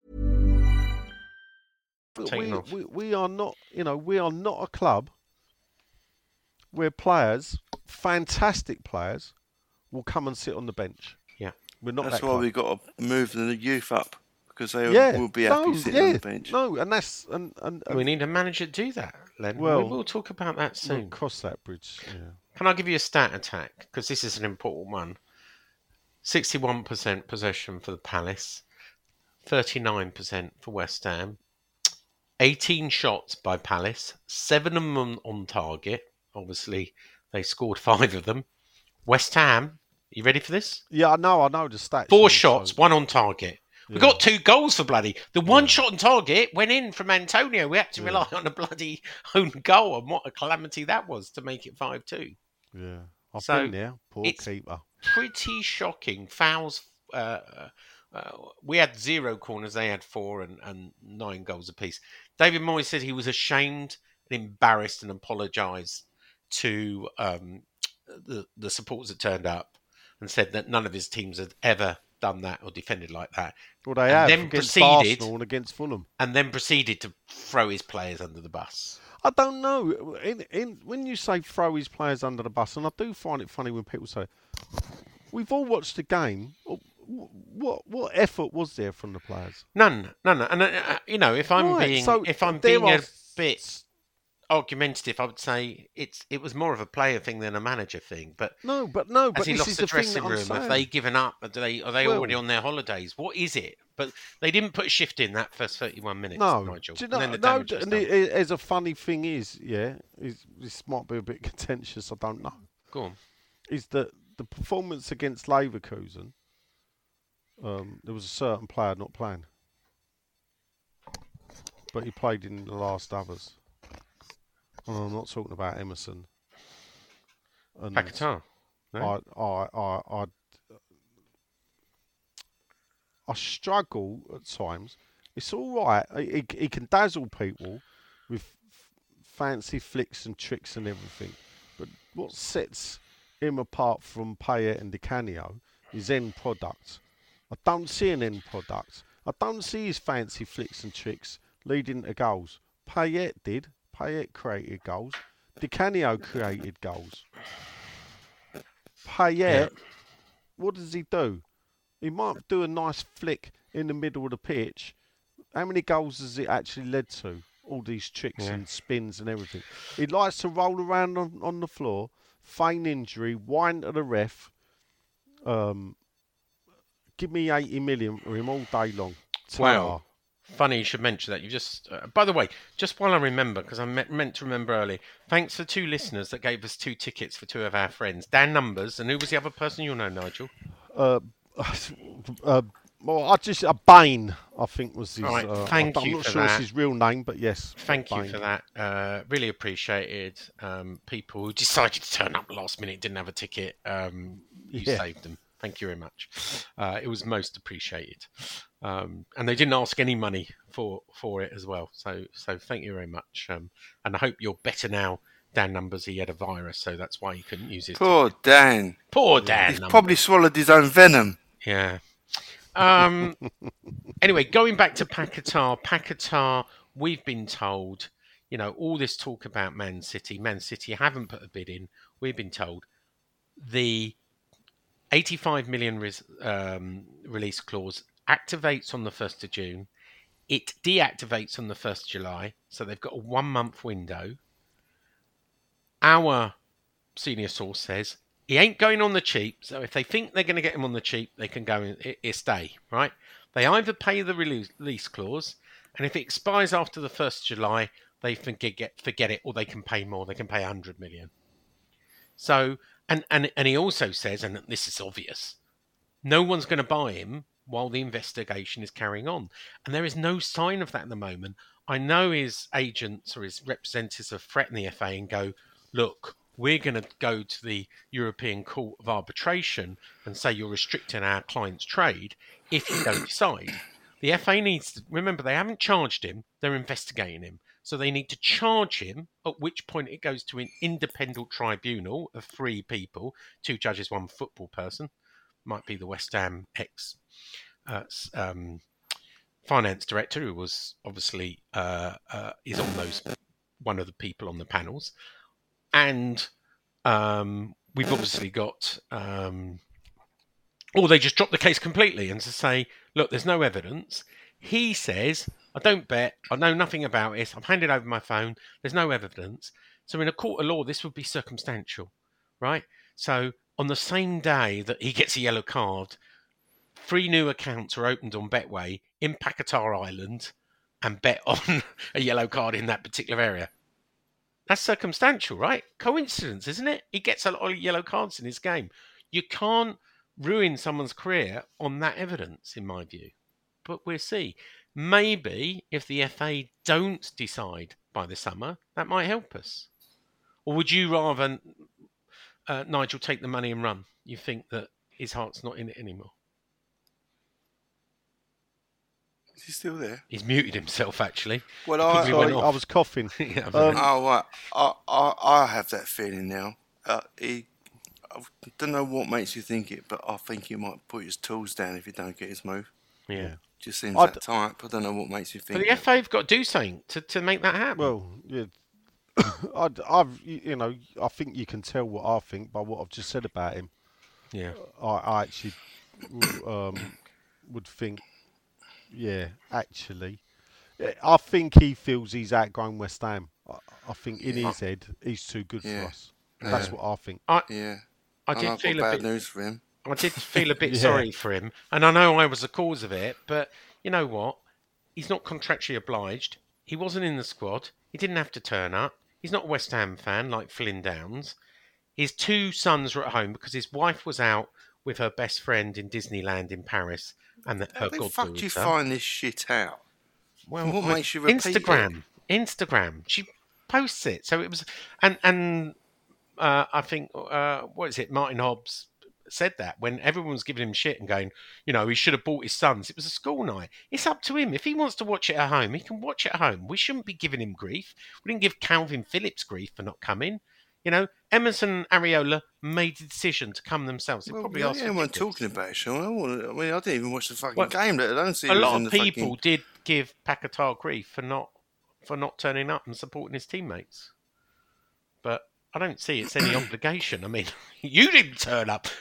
We are not, we are not a club where players, fantastic players, will come and sit on the bench. Yeah, we're not. That's that why club. we've got to move the youth up because they will be happy sitting on the bench. No, and that's and we need a manager to do that, Len. Well, we'll talk about that soon. We'll cross that bridge. Yeah. Can I give you a stat attack? Because this is an important one. 61% possession for the Palace, 39% for West Ham. 18 shots by Palace, 7 of them on target. Obviously, they scored 5 of them. West Ham, you ready for this? Yeah, I know the stats. 4 shots, 1 on target. Yeah. We got 2 goals for bloody. The 1 shot on target went in from Antonio. We had to rely on a bloody own goal, and what a calamity that was to make it 5-2. Yeah, I've been there. Poor keeper. Pretty shocking. Fouls. We had 0 corners, they had 4 and 9 goals apiece. David Moyes said he was ashamed and embarrassed and apologised to the supporters that turned up and said that none of his teams had ever done that or defended like that. Well, they have against Arsenal and against Fulham. And then proceeded to throw his players under the bus. I don't know. When you say throw his players under the bus, and I do find it funny when people say, we've all watched the game. What effort was there from the players? None. And if I'm being a bit argumentative, I would say it was more of a player thing than a manager thing. But Has he lost the dressing room? Have they given up? Are they already on their holidays? What is it? But they didn't put a shift in that first 31 minutes. No, Nigel. Do you know, as a funny thing is, this might be a bit contentious. I don't know. Go on. Is that the performance against Leverkusen? There was a certain player not playing, but he played in the last others. And I'm not talking about Emerson. Paquetá. No? I struggle at times. It's all right. He can dazzle people with fancy flicks and tricks and everything. But what sets him apart from Payet and Di Canio is end product. I don't see an end product. I don't see his fancy flicks and tricks leading to goals. Payet did. Payet created goals. Di Canio created goals. Payet, what does he do? He might do a nice flick in the middle of the pitch. How many goals has it actually led to? All these tricks and spins and everything. He likes to roll around on the floor, feign injury, whine to the ref. Give me 80 million for him all day long. Wow. Funny you should mention that. You just, by the way, just while I remember, because I meant to remember early, thanks for 2 listeners that gave us 2 tickets for 2 of our friends. Dan Numbers, and who was the other person? You'll know, Nigel. Well, Bain, I think was his. Right, thank you I'm not for sure that. it's his real name, but yes. Thank you Bain. for that. Really appreciated. People who decided to turn up last minute, didn't have a ticket. You saved them. Thank you very much. It was most appreciated. And they didn't ask any money for it as well. So thank you very much. And I hope you're better now. Dan Numbers, he had a virus, so that's why he couldn't use his Poor ticket. Dan. Poor Dan. He's probably swallowed his own venom. Yeah. Anyway, going back to Paquetá, we've been told, all this talk about Man City haven't put a bid in. We've been told the 85 million release clause activates on the 1st of June. It deactivates on the 1st of July. So they've got a 1-month window. Our senior source says he ain't going on the cheap. So if they think they're going to get him on the cheap, they can go and stay, right? They either pay the release clause, and if it expires after the 1st of July, they forget it, or they can pay more. They can pay 100 million. So, and he also says, and this is obvious, no one's going to buy him while the investigation is carrying on. And there is no sign of that at the moment. I know his agents or his representatives have threatened the FA and go, look, we're going to go to the European Court of Arbitration and say you're restricting our client's trade if you don't decide. The FA needs to, remember, they haven't charged him, they're investigating him. So they need to charge him, at which point it goes to an independent tribunal of 3 people, 2 judges, 1 football person. Might be the West Ham finance director, who was obviously is on those, one of the people on the panels. And we've obviously got, or they just drop the case completely and to say, look, there's no evidence. He says, I don't bet, I know nothing about it, I've handed over my phone, there's no evidence. So in a court of law, this would be circumstantial, right? So on the same day that he gets a yellow card, 3 new accounts are opened on Betway in Paquetá Island and bet on a yellow card in that particular area. That's circumstantial, right? Coincidence, isn't it? He gets a lot of yellow cards in his game. You can't ruin someone's career on that evidence, in my view. But we'll see. Maybe if the FA don't decide by the summer, that might help us. Or would you rather, Nigel, take the money and run? You think that his heart's not in it anymore? Is he still there? He's muted himself, actually. Well, I was coughing. Yeah, right. I have that feeling now. I don't know what makes you think it, but I think he might put his tools down if he don't get his move. Yeah. Just seems that type. I don't know what makes you think. But the FA have got to do something to make that happen. Well, yeah. I think you can tell what I think by what I've just said about him. Yeah. I actually would think, yeah, actually. I think he feels he's outgrown West Ham. I think in his head, he's too good for us. That's what I think. I did feel bad news for him. I did feel a bit sorry for him. And I know I was the cause of it. But you know what? He's not contractually obliged. He wasn't in the squad. He didn't have to turn up. He's not a West Ham fan like Flynn Downs. His 2 sons were at home because his wife was out with her best friend in Disneyland in Paris. And her How the goddaughter. fuck do you find this shit out? Well, what makes you repeat Instagram. She posts it. So it was, and I think, what is it? Martin Hobbs said that when everyone was giving him shit and going, he should have bought his sons. It was a school night. It's up to him. If he wants to watch it at home, he can watch it at home. We shouldn't be giving him grief. We didn't give Calvin Phillips grief for not coming. Emerson and Areola made the decision to come themselves. They probably asked. Yeah, weren't talking about it, Sean. I mean, I didn't even watch the fucking game. Let alone see. A lot of people did give Paquetá grief for not turning up and supporting his teammates, but I don't see it's any obligation. I mean, you didn't turn up,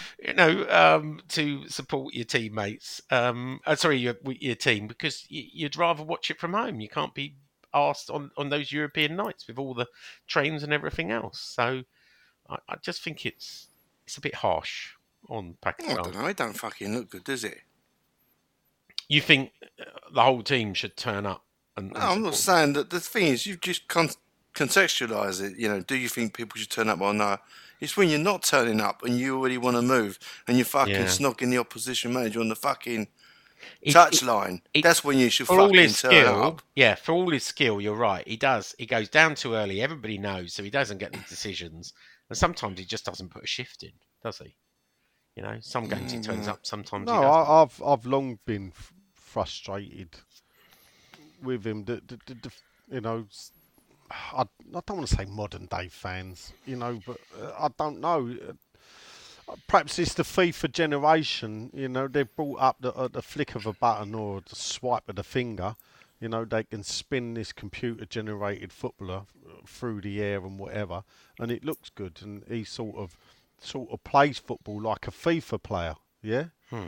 to support your teammates. Your team, because you'd rather watch it from home. You can't be asked on those European nights with all the trains and everything else. So I just think it's a bit harsh on Paquetá. I don't know. It don't fucking look good, does it? You think the whole team should turn up? No, I'm not saying that. The thing is, you've just contextualise it. You know, do you think people should turn up or no? It's when you're not turning up and you already want to move and you're fucking snogging the opposition manager on the fucking touchline. That's when you should fucking turn up. Yeah, for all his skill, you're right. He does. He goes down too early. Everybody knows, so he doesn't get the decisions. And sometimes he just doesn't put a shift in, does he? You know, some games he turns up, sometimes he doesn't. I've long been frustrated with him. You know, I don't want to say modern day fans, you know, but I don't know. Perhaps it's the FIFA generation, you know, they're brought up at the flick of a button or the swipe of the finger. You know, they can spin this computer-generated footballer through the air and whatever, and it looks good. And he sort of plays football like a FIFA player, yeah?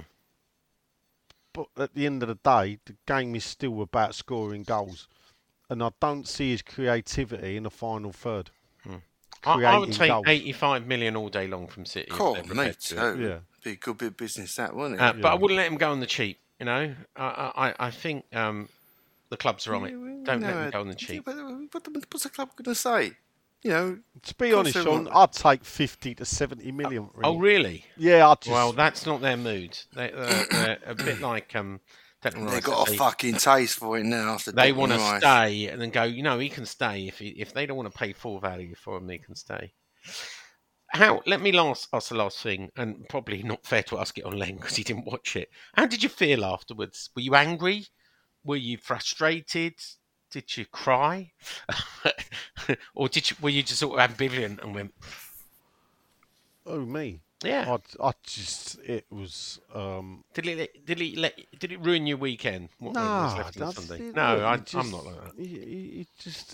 But at the end of the day, the game is still about scoring goals. And I don't see his creativity in the final third. I would take goals. 85 million all day long from City. Cool, mate. Yeah. Be a good bit of business, that, wouldn't it? But I wouldn't let him go on the cheap, you know? I think the club's right. Don't let him go on the cheap. What's the club going to say? You know, to be honest, Sean, I'd take 50 to 70 million. Really. Oh, really? Yeah, Well, that's not their mood. They're a bit like... They've got a fucking taste for it now. After they want to stay and then go, you know, he can stay. If they don't want to pay full value for him, he can stay. Let me ask the last thing, and probably not fair to ask it on Len because he didn't watch it. How did you feel afterwards? Were you angry? Were you frustrated? Did you cry? Or were you just sort of ambivalent and went... Oh, me? Yeah. It was... Did it ruin your weekend? No, I'm not like that.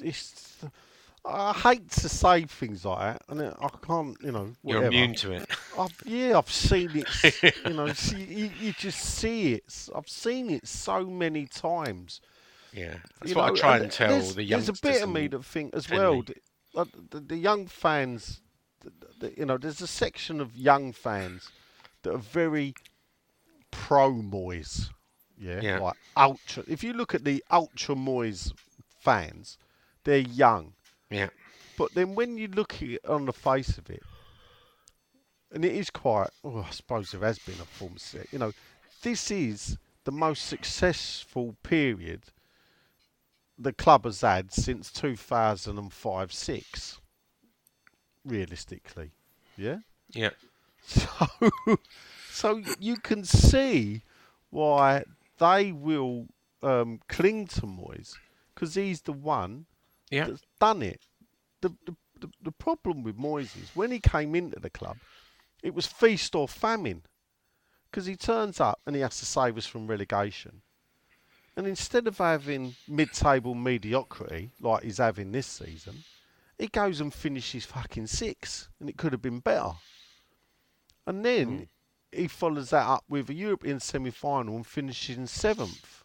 I hate to say things like that, and I can't, you know, whatever. You're immune to it. I've seen it, you know, you just see it. I've seen it so many times. Yeah, that's what I try and tell the youngsters. There's a bit of me that think as well, the young fans... You know, there's a section of young fans that are very pro Moyes, like ultra. If you look at the ultra Moyes fans, they're young, But then when you look at it on the face of it, and it is quite, I suppose there has been a form set. You know, this is the most successful period the club has had since 2005-06. Realistically, yeah. So you can see why they will cling to Moyes because he's the one that's done it. The problem with Moyes is when he came into the club, it was feast or famine because he turns up and he has to save us from relegation. And instead of having mid-table mediocrity like he's having this season, he goes and finishes fucking 6th, and it could have been better. And then he follows that up with a European semi-final and finishes in 7th.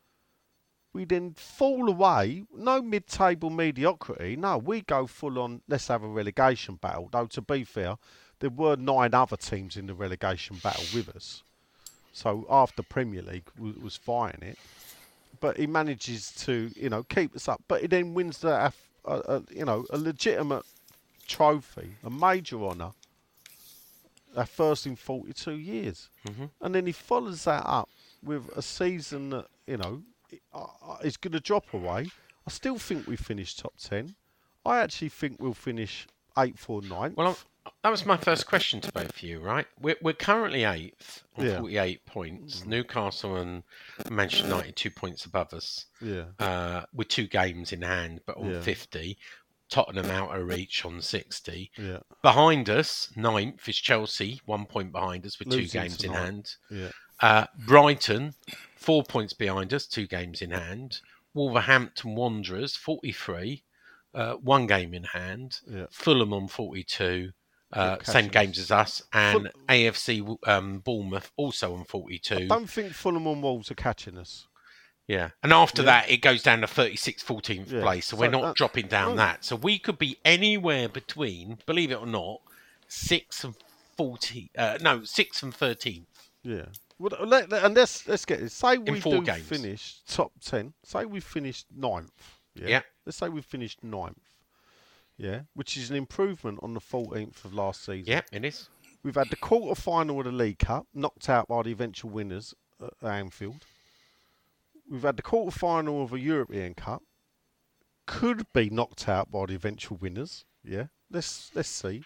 We then fall away, no mid-table mediocrity, no, we go full on, let's have a relegation battle. Though, to be fair, there were 9 other teams in the relegation battle with us. So after Premier League was fighting it. But he manages to, you know, keep us up. But he then wins the... a legitimate trophy, a major honour, our first in 42 years. And then he follows that up with a season that, you know, is going to drop away. I still think we finish top 10. I actually think we'll finish 8th or 9th. Well, that was my first question to both of you, right? We're currently 8th on 48 points. Newcastle and Manchester United 2 points above us. With 2 games in hand, but on 50. Tottenham out of reach on 60. Behind us, 9th is Chelsea, 1 point behind us with 2 games in hand. Brighton, 4 points behind us, 2 games in hand. Wolverhampton Wanderers, 43, 1 game in hand. Fulham on 42. Same games as us, and AFC Bournemouth also on 42. I don't think Fulham and Wolves are catching us. Yeah, and after that, it goes down to 36th, 14th place, so we're not dropping down that. So we could be anywhere between, believe it or not, 6th and 13th. Yeah. Well, let's get it. Say we four do games. finish top 10. Say we finished 9th. Yeah. Let's say we finished 9th. Yeah, which is an improvement on the 14th of last season. Yeah, it is. We've had the quarter-final of the League Cup, knocked out by the eventual winners at Anfield. We've had the quarter-final of a European Cup, could be knocked out by the eventual winners. Yeah, let's see.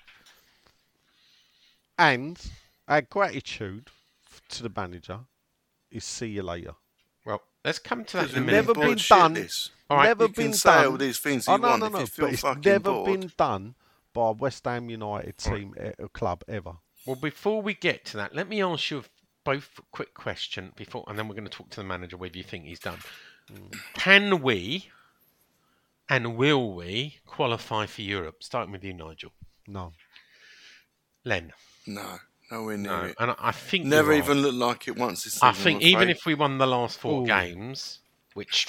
And our gratitude to the manager is see you later. Well, let's come to that in a minute. Never been done. All right, never you been can say done. all these things you want if you feel but it's fucking never bored. been done by a West Ham United team, a club ever. Well, before we get to that, let me ask you both a quick question before, and then we're going to talk to the manager whether you think he's done. Can we and will we qualify for Europe? Starting with you, Nigel. No. Len. No, nowhere near it. And I think never even looked like it once this season. I think even if we won the last 4 games, which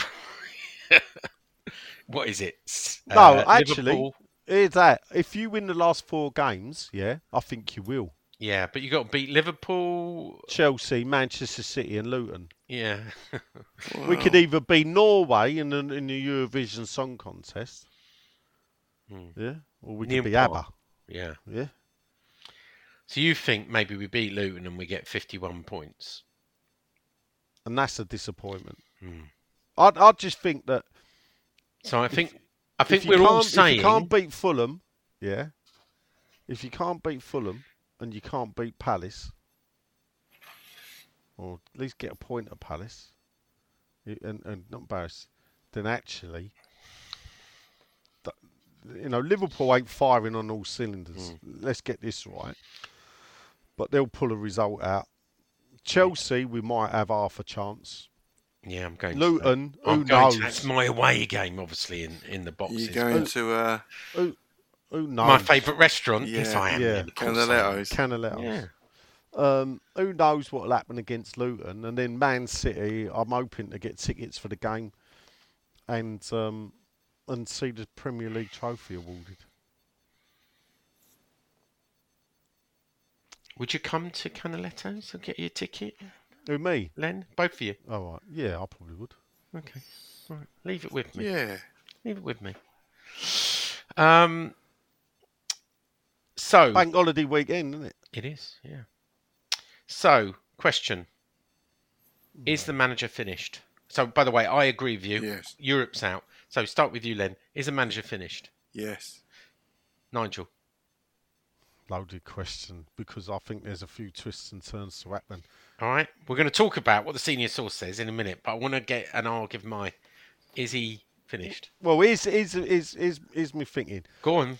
what is it? No, actually, Liverpool. It's that. If you win the last 4 games, yeah, I think you will. Yeah, but you got to beat Liverpool, Chelsea, Manchester City, and Luton. Yeah. We could either be Norway in the Eurovision Song Contest, yeah, or we could be ABBA. Yeah. Yeah. So you think maybe we beat Luton and we get 51 points? And that's a disappointment. I just think that. So I think we're all saying if you can't beat Fulham, yeah. If you can't beat Fulham and you can't beat Palace, or at least get a point at Palace, and not embarrass, then actually, Liverpool ain't firing on all cylinders. Let's get this right. But they'll pull a result out. Chelsea, we might have half a chance. Yeah, I'm going Luton, to. who knows? That's my away game, obviously, in the boxes. You're going to... Who knows? My favourite restaurant? Yeah. Yes, I am. Yeah. Canalettos. Yeah. Who knows what will happen against Luton? And then Man City, I'm hoping to get tickets for the game and see the Premier League trophy awarded. Would you come to Canalettos and get your ticket? Who, me? Len? Both of you? Oh, right. Yeah, I probably would. Okay. All right. Leave it with me. Yeah. Leave it with me. So Bank holiday weekend, isn't it? It is, yeah. So, question. Is the manager finished? So, by the way, I agree with you. Yes. Europe's out. So, start with you, Len. Is the manager finished? Yes. Nigel? Loaded question, because I think there's a few twists and turns to happen. All right. We're going to talk about what the senior source says in a minute, but I want to get, and I'll give my... Is he finished? Well, is me thinking. Go on.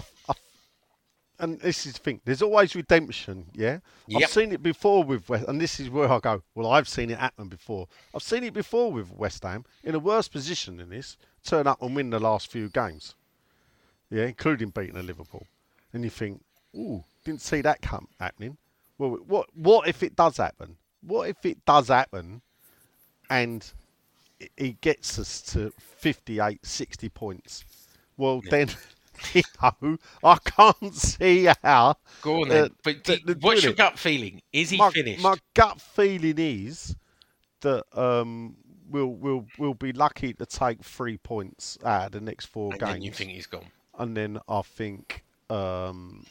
And this is the thing. There's always redemption, yeah? Yep. I've seen it before with West, and this is where I go, well, I've seen it happen before. I've seen it before with West Ham, in a worse position than this, turn up and win the last few games. Yeah, including beating Liverpool. And you think, ooh, didn't see that happening. Well, what if it does happen? What if it does happen and he gets us to 58, 60 points? Well, then... I can't see how. Go on then. But what's your gut feeling? Is he finished? My gut feeling is that we'll be lucky to take 3 points out of the next 4 games. And then you think he's gone. And then I think what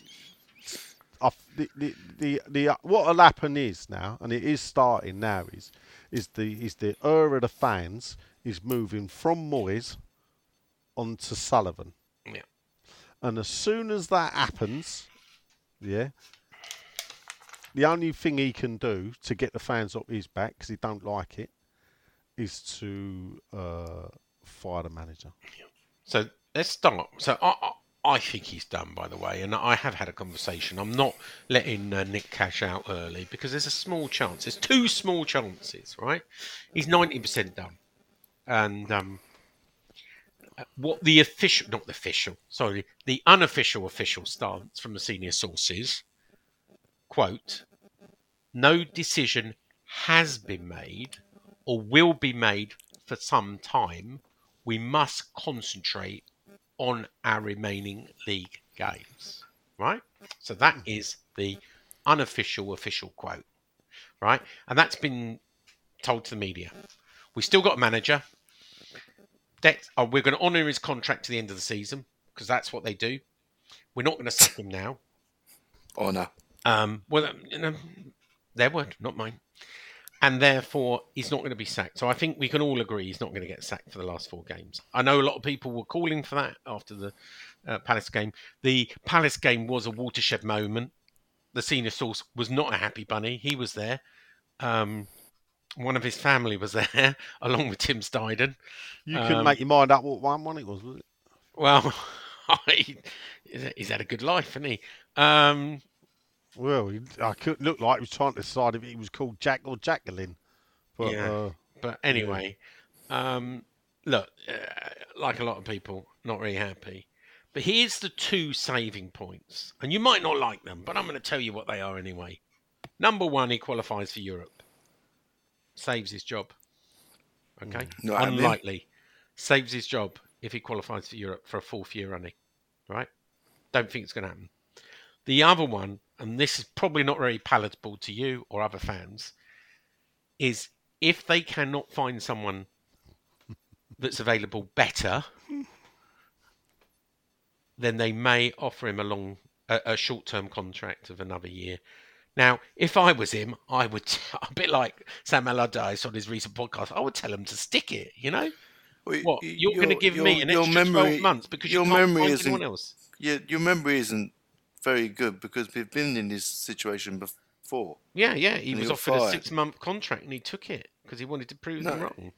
will happen is now, and it is starting now, is the era of the fans is moving from Moyes onto Sullivan. Yeah. And as soon as that happens, yeah, the only thing he can do to get the fans off his back, because he don't like it, is to fire the manager. So let's start. So I think he's done, by the way, and I have had a conversation. I'm not letting Nick cash out early because there's a small chance. There's 2 small chances, right? He's 90% done. And what the unofficial stance from the senior sources, quote, no decision has been made or will be made for some time. We must concentrate on our remaining league games, right? So that is the official quote. right? And that's been told to the media. We still got a manager. We're going to honour his contract to the end of the season because that's what they do. We're not going to sack him now. Honour. Well, their word, not mine. And therefore, he's not going to be sacked. So I think we can all agree he's not going to get sacked for the last 4 games. I know a lot of people were calling for that after the Palace game. The Palace game was a watershed moment. The senior source was not a happy bunny. He was there. One of his family was there, along with Tim Steiden. You couldn't make your mind up what one it was it? Well, he's had a good life, hasn't he? Well, I couldn't look like he was trying to decide if he was called Jack or Jacqueline. But, yeah. But anyway, look, like a lot of people, not really happy. But here's the 2 saving points. And you might not like them, but I'm going to tell you what they are anyway. Number 1, he qualifies for Europe. Saves his job. Okay? Unlikely. Saves his job if he qualifies for Europe for a 4th year running. Right? Don't think it's going to happen. The other one, and this is probably not very palatable to you or other fans, is if they cannot find someone that's available better, then they may offer him a short-term contract of another year. Now, if I was him, I would, a bit like Sam Allardyce on his recent podcast, I would tell him to stick it, you know? Well, you're going to give me an extra 12 months because you can't find anyone else. Your memory isn't very good because we've been in this situation before. Yeah. He was offered a 6-month contract and he took it because he wanted to prove them wrong.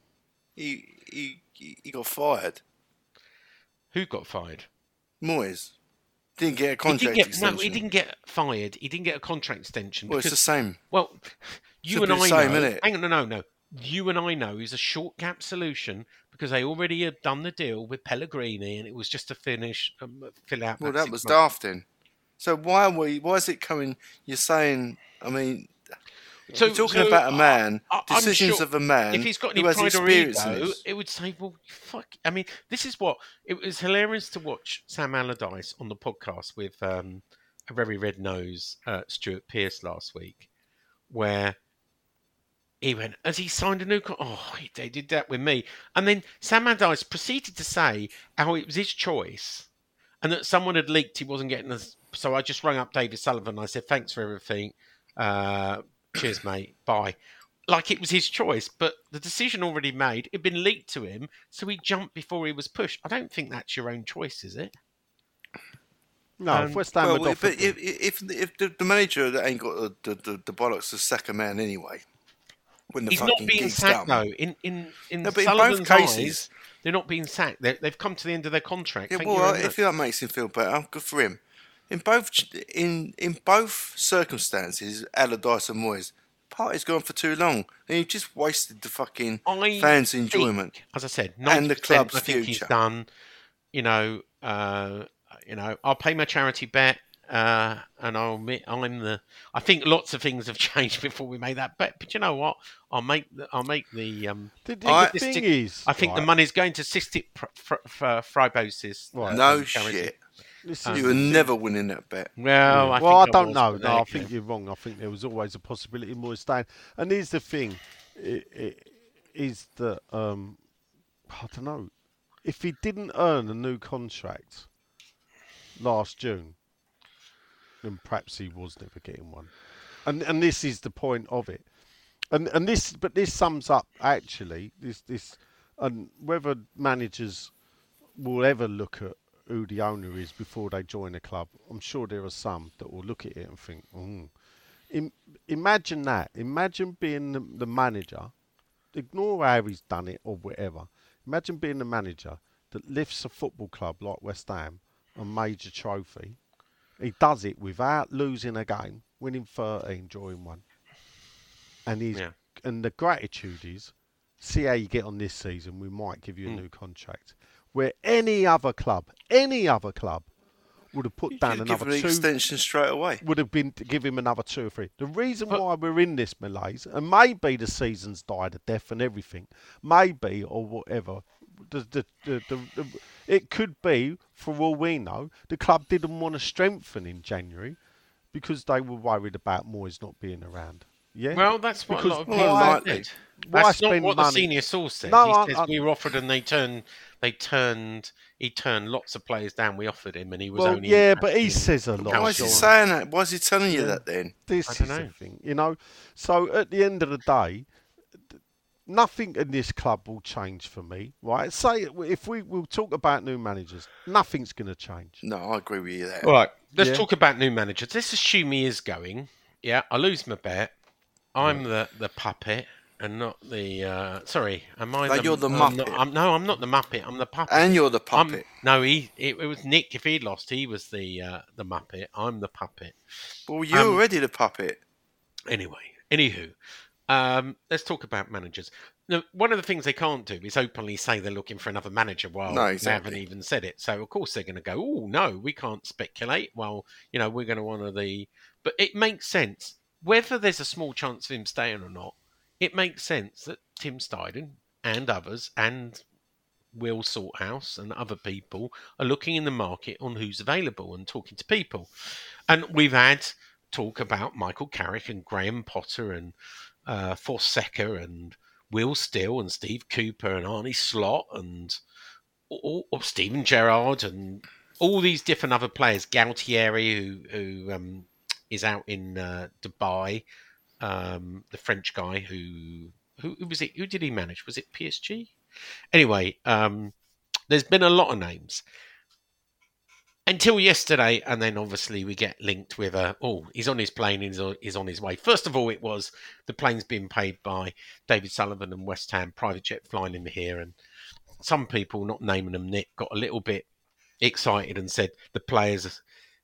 He got fired. Who got fired? Moyes. Didn't get a contract extension. No, he didn't get fired. He didn't get a contract extension. Well, it's the same. Well, you and I know. Innit? Hang on, no. You and I know is a short gap solution because they already had done the deal with Pellegrini and it was just to fill out. Well, that was daft then. So why is it coming? You're saying, I mean, you're talking about a man, decisions of a man. If he's got any pride or ego, it would say, well, fuck. I mean, this is what it was hilarious to watch Sam Allardyce on the podcast with a very red nose Stuart Pearce last week, where he went, has he signed a new contract? Oh, they did that with me. And then Sam Allardyce proceeded to say how it was his choice and that someone had leaked he wasn't getting this. So I just rang up David Sullivan. I said, thanks for everything. Cheers, mate. Bye. Like it was his choice, but the decision already made. It'd been leaked to him, so he jumped before he was pushed. I don't think that's your own choice, is it? No, if West Ham if the manager that ain't got the bollocks to sack a man anyway, when the he's not being sacked though. In both cases, they're not being sacked. They've come to the end of their contract. Yeah, well, if that makes him feel better, good for him. In both circumstances, Allardyce and Moyes, party's gone for too long, and you've just wasted the fucking fans' enjoyment. As I said, and the club's I think future. He's done. I'll pay my charity bet, and I'll admit I think lots of things have changed before we made that bet. But you know what? I'll make the. I think the money's going to cystic fibrosis. Right. No shit. You were never winning that bet. Well, I don't know. No, I think you're wrong. I think there was always a possibility of Moyes staying. And here's the thing: is that I don't know if he didn't earn a new contract last June, then perhaps he was never getting one. And this is the point of it. And this sums up actually this and whether managers will ever look at who the owner is before they join a club. I'm sure there are some that will look at it and think, imagine that. Imagine being the manager. Ignore how he's done it or whatever. Imagine being the manager that lifts a football club like West Ham, a major trophy. He does it without losing a game, winning 13, drawing 1. And the gratitude is, see how you get on this season, we might give you a new contract. Where any other club would have put down another 2 extension straight away. Would have been to give him another 2 or 3. The reason why we're in this malaise, and maybe the season's died a death and everything, maybe or whatever. It could be, for all we know, the club didn't want to strengthen in January because they were worried about Moyes not being around. Yeah. Well, that's what Because a lot of people did. That's not what the senior source said. He says we were offered, and he turned lots of players down. We offered him, and he was only. Yeah, but he says a lot. Why is he saying that? Why is he telling you that then? This is the thing, you know. So at the end of the day, nothing in this club will change for me, right? Say if we'll talk about new managers, nothing's going to change. No, I agree with you there. All right, let's talk about new managers. Let's assume he is going. Yeah, I lose my bet. I'm the puppet and not the. Sorry, am I? You're the Muppet. I'm not the Muppet. I'm the puppet. And you're the puppet. It was Nick. If he'd lost, he was the Muppet. I'm the puppet. Well, you're already the puppet. Anywho, let's talk about managers. Now, one of the things they can't do is openly say they're looking for another manager while they haven't even said it. So, of course, they're going to go, oh, no, we can't speculate. Well, we're going to honour the... But it makes sense. Whether there's a small chance of him staying or not, it makes sense that Tim Steidten and others and Will Salthouse and other people are looking in the market on who's available and talking to people. And we've had talk about Michael Carrick and Graham Potter and Fonseca and Will Still and Steve Cooper and Arnie Slot and Stephen Gerrard and all these different other players. Galtieri, who is out in Dubai, the French guy who was it? Who did he manage? Was it PSG? Anyway, there's been a lot of names until yesterday, and then obviously we get linked with he's on his plane, he's on his way. First of all, it was the plane's being paid by David Sullivan and West Ham, private jet flying him here, and some people, not naming them, Nick, got a little bit excited and said the players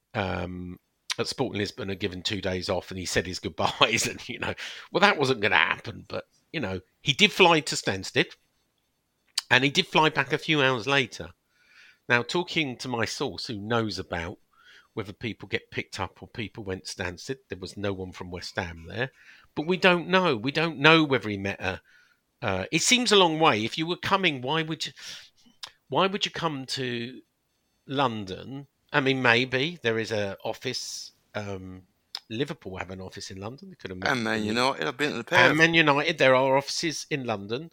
at Sporting Lisbon are given 2 days off, and he said his goodbyes, and well, that wasn't going to happen, but he did fly to Stansted, and he did fly back a few hours later. Now, talking to my source who knows about whether people get picked up or people went to Stansted, there was no one from West Ham there. But we don't know. We don't know whether he met it seems a long way. If you were coming, why would you come to London? I mean, maybe there is an office. Liverpool have an office in London. They could have met. And Man United. I've been to the pair. And Man United. There are offices in London.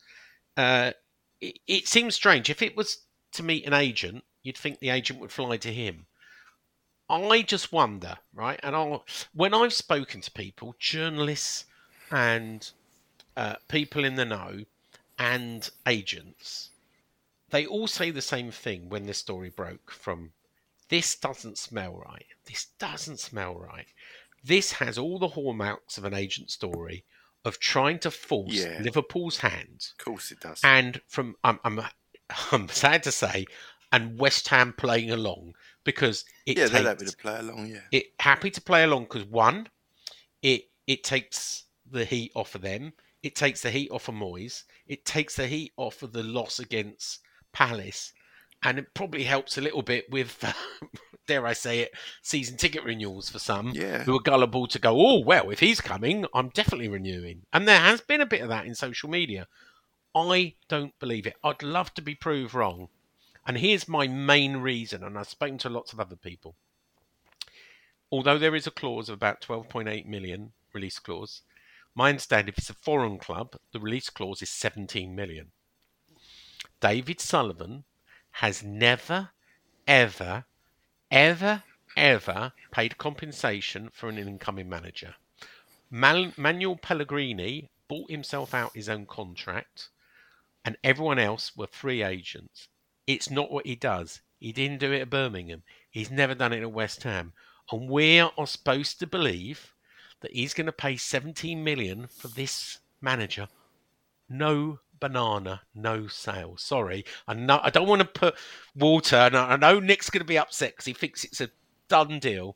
It seems strange. If it was to meet an agent, you'd think the agent would fly to him. I just wonder, right? And when I've spoken to people, journalists and people in the know and agents, they all say the same thing when this story broke from, this doesn't smell right. This doesn't smell right. This has all the hallmarks of an agent story of trying to force Liverpool's hand. Of course it does. And from, I'm sad to say, and West Ham playing along, because they're happy to play along. Happy to play along because one, it takes the heat off of them. It takes the heat off of Moyes. It takes the heat off of the loss against Palace, and it probably helps a little bit with, dare I say it, season ticket renewals for some who are gullible to go, oh well, if he's coming, I'm definitely renewing. And there has been a bit of that in social media. I don't believe it. I'd love to be proved wrong. And here's my main reason, and I've spoken to lots of other people. Although there is a clause of about 12.8 million release clause, my understanding, if it's a foreign club, the release clause is 17 million. David Sullivan has never, ever, ever, ever paid compensation for an incoming manager. Manuel Pellegrini bought himself out his own contract, and everyone else were free agents. It's not what he does. He didn't do it at Birmingham. He's never done it at West Ham. And we are supposed to believe that he's going to pay 17 million for this manager. No banana, no sale. Sorry. I don't want to put water, and I know Nick's going to be upset because he thinks it's a done deal.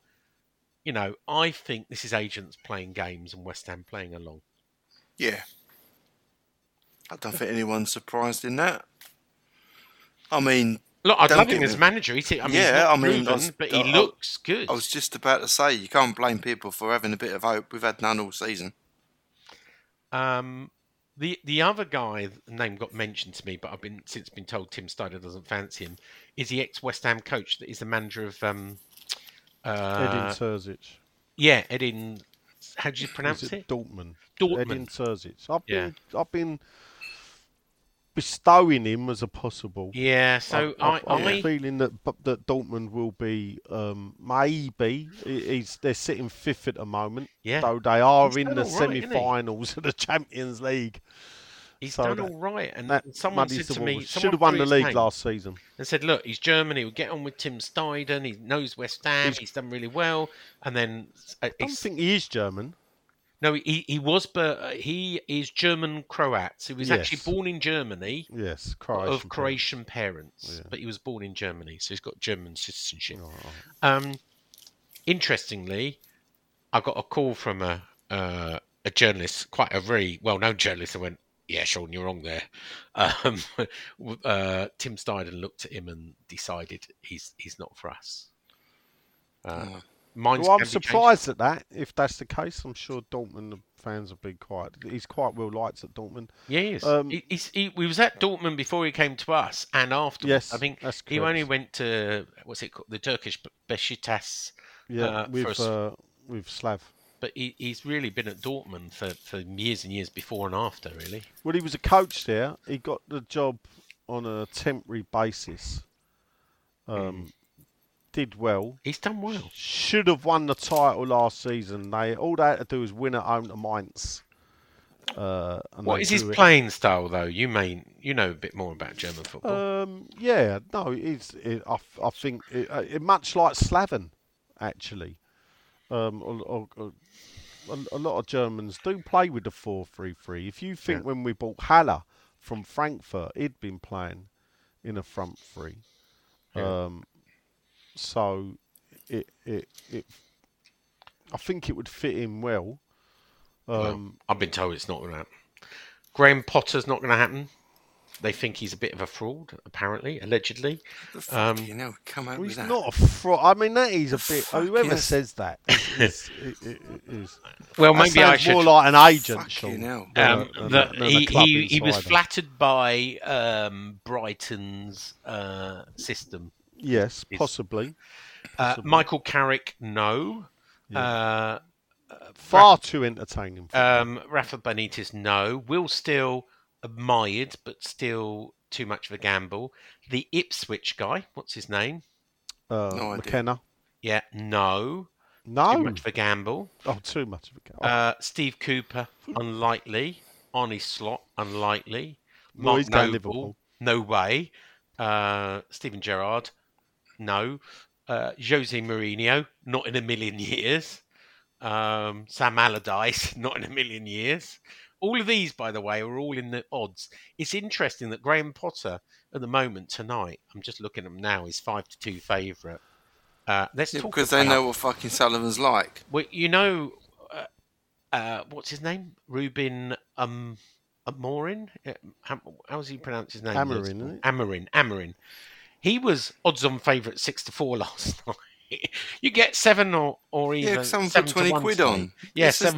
I think this is agents playing games and West Ham playing along. Yeah. I don't think anyone's surprised in that. I mean, look, I'd love him as manager. But he looks good. I was just about to say, you can't blame people for having a bit of hope. We've had none all season. The other guy, the name got mentioned to me, but I've since been told Tim Steidten doesn't fancy him, is the ex-West Ham coach that is the manager of... Edin Terzic. Yeah, Edin how do you pronounce it? Dortmund. Dortmund. Edin Terzic. I've been bestowing him as a possible. Yeah, so I'm feeling that Dortmund will be maybe. They're sitting fifth at the moment. Yeah. Though they are in the semi-finals of the Champions League. He's done all right, and someone said to me, should have won the league last season. And said, "Look, he's German. He'll get on with Tim Steidten. He knows West Ham. He's done really well." And then I don't think he is German. No, he was, but he is German Croat. So he was actually born in Germany. Yes, Croatian parents, but he was born in Germany, so he's got German citizenship. Interestingly, I got a call from a journalist, quite a very well-known journalist. I went, "Yeah, Sean, you're wrong there." Tim Steidten looked at him and decided he's not for us. I'm surprised at that. If that's the case, I'm sure Dortmund fans will be quite. He's quite well liked at Dortmund. Yeah, he is. He was at Dortmund before he came to us, and afterwards. Yes, I think that's he correct. only went to what's it called, the Turkish Beşiktaş. With Slav. But he's really been at Dortmund for years and years before and after, really. Well, he was a coach there. He got the job on a temporary basis. Did well. He's done well. Should have won the title last season. All they had to do was win at home to Mainz. What is his playing style, though? You know a bit more about German football. I think much like Slaven, actually. A lot of Germans do play with the 4-3-3. If you think when we bought Haller from Frankfurt, he'd been playing in a front three. So I think it would fit in well. I've been told it's not going to happen. Graham Potter's not going to happen. They think he's a bit of a fraud, apparently, allegedly. Come out with he's that. not a fraud. I mean, that is a bit. Whoever says that is. Well, maybe I should. More like an agent, Sean. He was flattered by Brighton's system. Yes, possibly. Michael Carrick, no. Yeah. Far too entertaining. Rafa Benitez, no. Will Steele, admired, but still too much of a gamble. The Ipswich guy, what's his name? McKenna. Yeah, no. No. Too much of a gamble. Oh, too much of a gamble. Steve Cooper, unlikely. Arne Slot, unlikely. Well, he's Mark going Noble, Liverpool. no way. Steven Gerrard, no. Jose Mourinho, not in a million years. Sam Allardyce, not in a million years. All of these, by the way, are all in the odds. It's interesting that Graham Potter, at the moment tonight, I'm just looking at him now, is 5-2 favourite. Let's talk because they know what fucking Sullivan's like. Well, you know, what's his name? Ruben Amorim? How does he pronounce his name? Amorim, isn't it? Amorim. He was odds-on favourite 6-4 last night. You get 7 or even someone put 20 quid on. Yeah, it's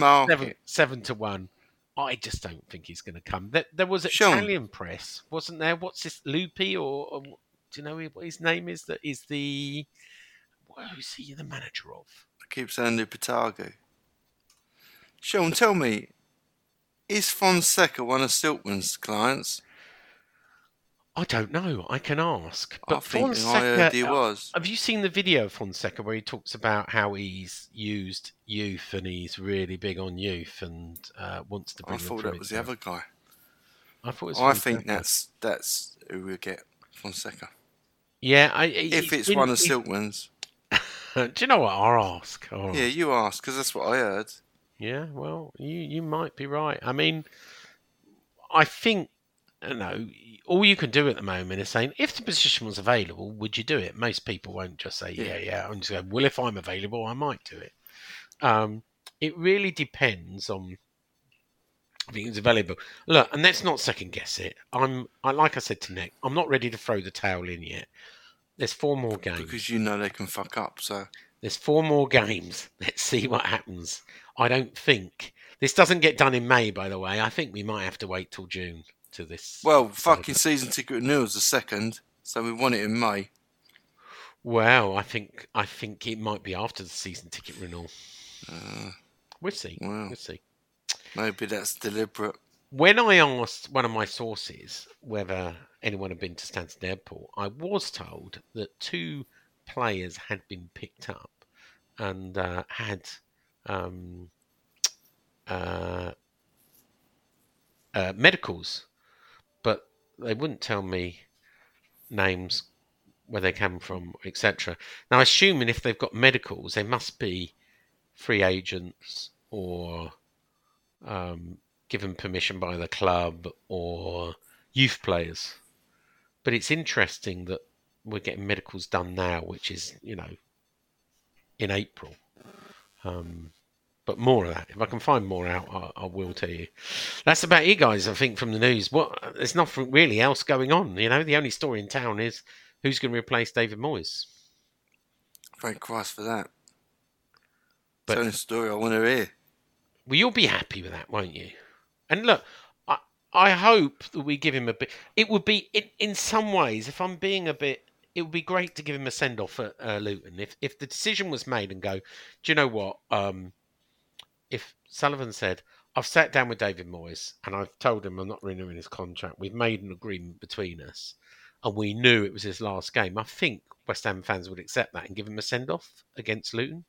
7-1. I just don't think he's going to come. There was an Italian press, wasn't there? What's this, Lupi, or do you know what his name is? That is the... Who's he the manager of? I keep saying Lupitago. Sean, tell me, is Fonseca one of Stiltman's clients? I don't know. I can ask. But I think Fonseca, I heard he was. Have you seen the video of Fonseca where he talks about how he's used youth and he's really big on youth and wants to bring them through? I thought that was the other guy. I thought it was I think that's who we'll get, Fonseca. Yeah, if it's one of Stiltman's. Do you know what? I'll ask. Right. Yeah, you ask, because that's what I heard. Yeah, well, you might be right. I mean, I think, all you can do at the moment is saying, if the position was available, would you do it? Most people won't just say, yeah. I'm just going, well, if I'm available, I might do it. It really depends on if it's available. Look, and let's not second guess it. Like I said to Nick, I'm not ready to throw the towel in yet. There's 4 more games. Because you know they can fuck up, so... There's 4 more games. Let's see what happens. I don't think... This doesn't get done in May, by the way. I think we might have to wait till June to this. Well, fucking season ticket renewal's the 2nd, so we want it in May. Well, I think it might be after the season ticket renewal. We'll see. Wow. We'll see. Maybe that's deliberate. When I asked one of my sources whether anyone had been to Stansted Airport, I was told that 2 players had been picked up and had medicals, but they wouldn't tell me names, where they came from, etc. Now, assuming if they've got medicals, they must be free agents or given permission by the club or youth players. But it's interesting that we're getting medicals done now, which is, in April. But more of that. If I can find more out, I will tell you. That's about it, guys, I think, from the news. There's nothing really else going on. The only story in town is who's going to replace David Moyes. Thank Christ for that. But, it's the only story I want to hear. Well, you'll be happy with that, won't you? And look, I hope that we give him a bit. It would be, in some ways, if I'm being a bit, it would be great to give him a send-off at Luton. If the decision was made and go, do you know what? If Sullivan said, I've sat down with David Moyes and I've told him I'm not renewing his contract. We've made an agreement between us and we knew it was his last game. I think West Ham fans would accept that and give him a send-off against Luton.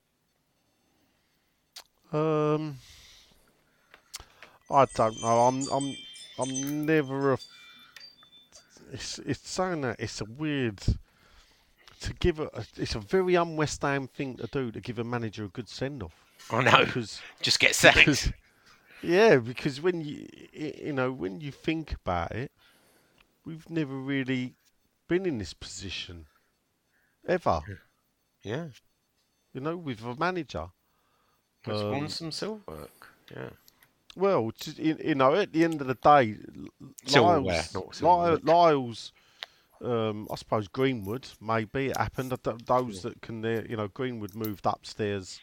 I don't know. I'm never a. It's saying that it's a weird to give it's a very un-West Ham thing to do, to give a manager a good send-off. I know. Because just get sacked. Because when when you think about it, we've never really been in this position ever. Yeah. With a manager. It's won some silver work. Yeah. Well, at the end of the day, Lyle's, I suppose Greenwood, maybe it happened. Those that can, Greenwood moved upstairs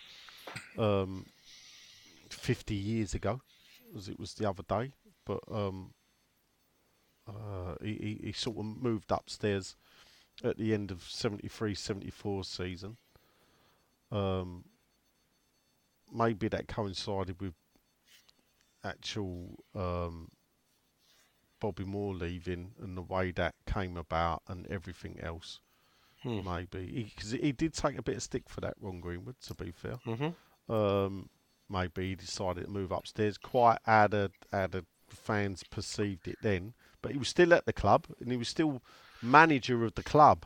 50 years ago, as it was the other day. But he sort of moved upstairs at the end of 73-74 season. Maybe that coincided with actual Bobby Moore leaving and the way that came about and everything else. Maybe because he did take a bit of stick for that, Ron Greenwood, to be fair. Maybe he decided to move upstairs. Quite how the fans perceived it then, but he was still at the club and he was still manager of the club.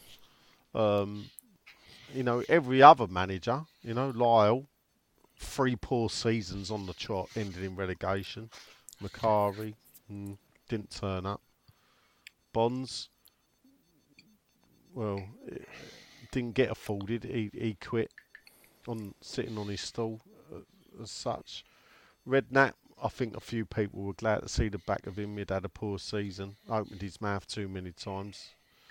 Every other manager, Lyle, 3 poor seasons on the trot, ended in relegation. Macari didn't turn up. Bonds, didn't get afforded. He quit sitting on his stool as such. Redknapp, I think a few people were glad to see the back of him. He'd had a poor season, opened his mouth too many times.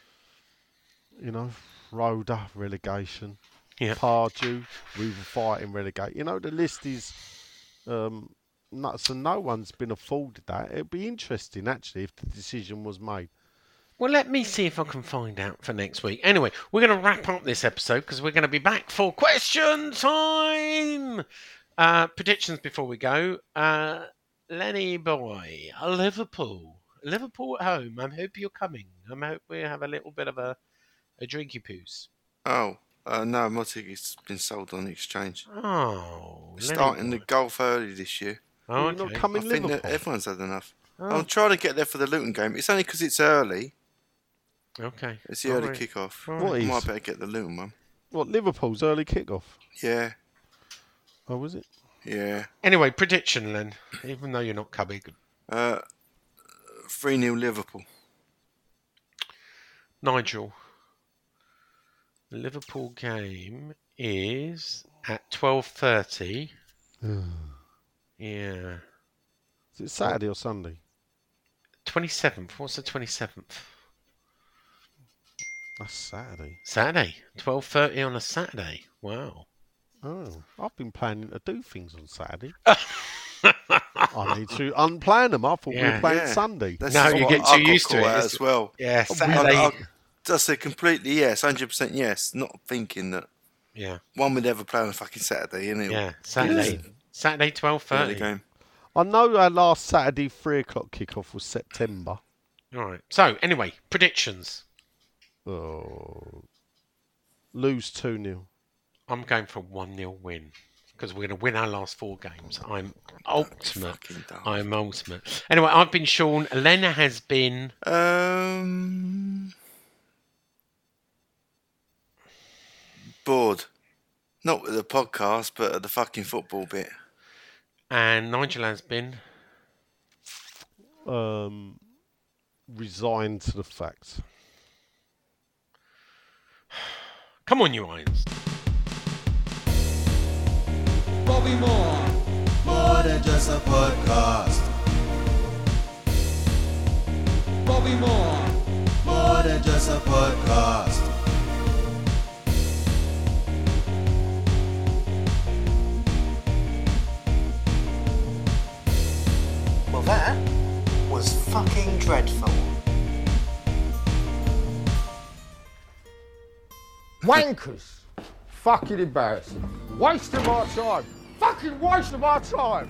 Rhoda, relegation. Yeah. Pardew, we were fighting relegate. The list is so no one's been afforded that. It'd be interesting actually if the decision was made. Well, let me see if I can find out for next week. Anyway, we're going to wrap up this episode because we're going to be back for question time. Predictions before we go. Lenny boy, Liverpool at home. I hope you're coming. I hope we have a little bit of a drinky poos. Oh. No, my ticket's been sold on exchange. Oh, starting the golf early this year. Oh, not coming I Liverpool. think that everyone's had enough. Oh. I'm trying to get there for the Luton game. It's only because it's early. Okay. It's the early kick-off. What is? Might better get the Luton one. What, Liverpool's early kick-off? Yeah. Oh, was it? Yeah. Anyway, prediction, Len. Even though you're not coming. 3-0 Liverpool. Nigel. The Liverpool game is at 12:30. Yeah. Is it Saturday or Sunday? 27th. What's the 27th? That's Saturday. Saturday. 12:30 on a Saturday. Wow. Oh, I've been planning to do things on Saturday. I need to unplan them. I thought we were playing Sunday. No, you get too used to it as well. Yeah, Saturday. I'll just say completely yes, 100% yes. Not thinking that one would ever play on a fucking Saturday, innit? Yeah, Saturday. Saturday, 12:30. Game. I know our last Saturday 3 o'clock kickoff was September. All right. So, anyway, predictions. Oh, lose 2-0. I'm going for a 1-0 win because we're going to win our last 4 games. I'm ultimate. Anyway, I've been Sean. Elena has been... bored. Not with the podcast, but at the fucking football bit. And Nigel has been... resigned to the facts. Come on, you Irons. Bobby Moore, more than just a podcast. Bobby Moore, more than just a podcast. Well, that was fucking dreadful. Wankers. Fucking embarrassing. Waste of our time. Fucking waste of our time.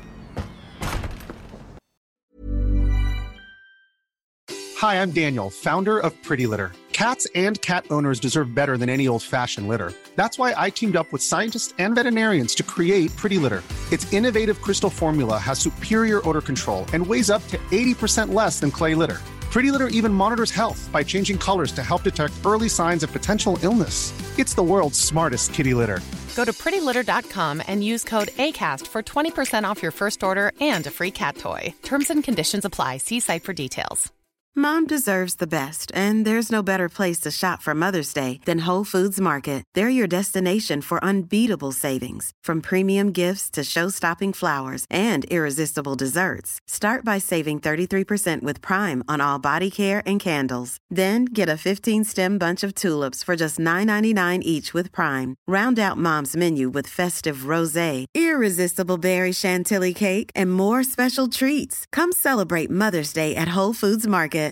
Hi, I'm Daniel, founder of Pretty Litter. Cats and cat owners deserve better than any old-fashioned litter. That's why I teamed up with scientists and veterinarians to create Pretty Litter. Its innovative crystal formula has superior odor control and weighs up to 80% less than clay litter. Pretty Litter even monitors health by changing colors to help detect early signs of potential illness. It's the world's smartest kitty litter. Go to prettylitter.com and use code ACAST for 20% off your first order and a free cat toy. Terms and conditions apply. See site for details. Mom deserves the best, and there's no better place to shop for Mother's Day than Whole Foods Market. They're your destination for unbeatable savings, from premium gifts to show-stopping flowers and irresistible desserts. Start by saving 33% with Prime on all body care and candles. Then get a 15-stem bunch of tulips for just $9.99 each with Prime. Round out Mom's menu with festive rosé, irresistible berry chantilly cake, and more special treats. Come celebrate Mother's Day at Whole Foods Market.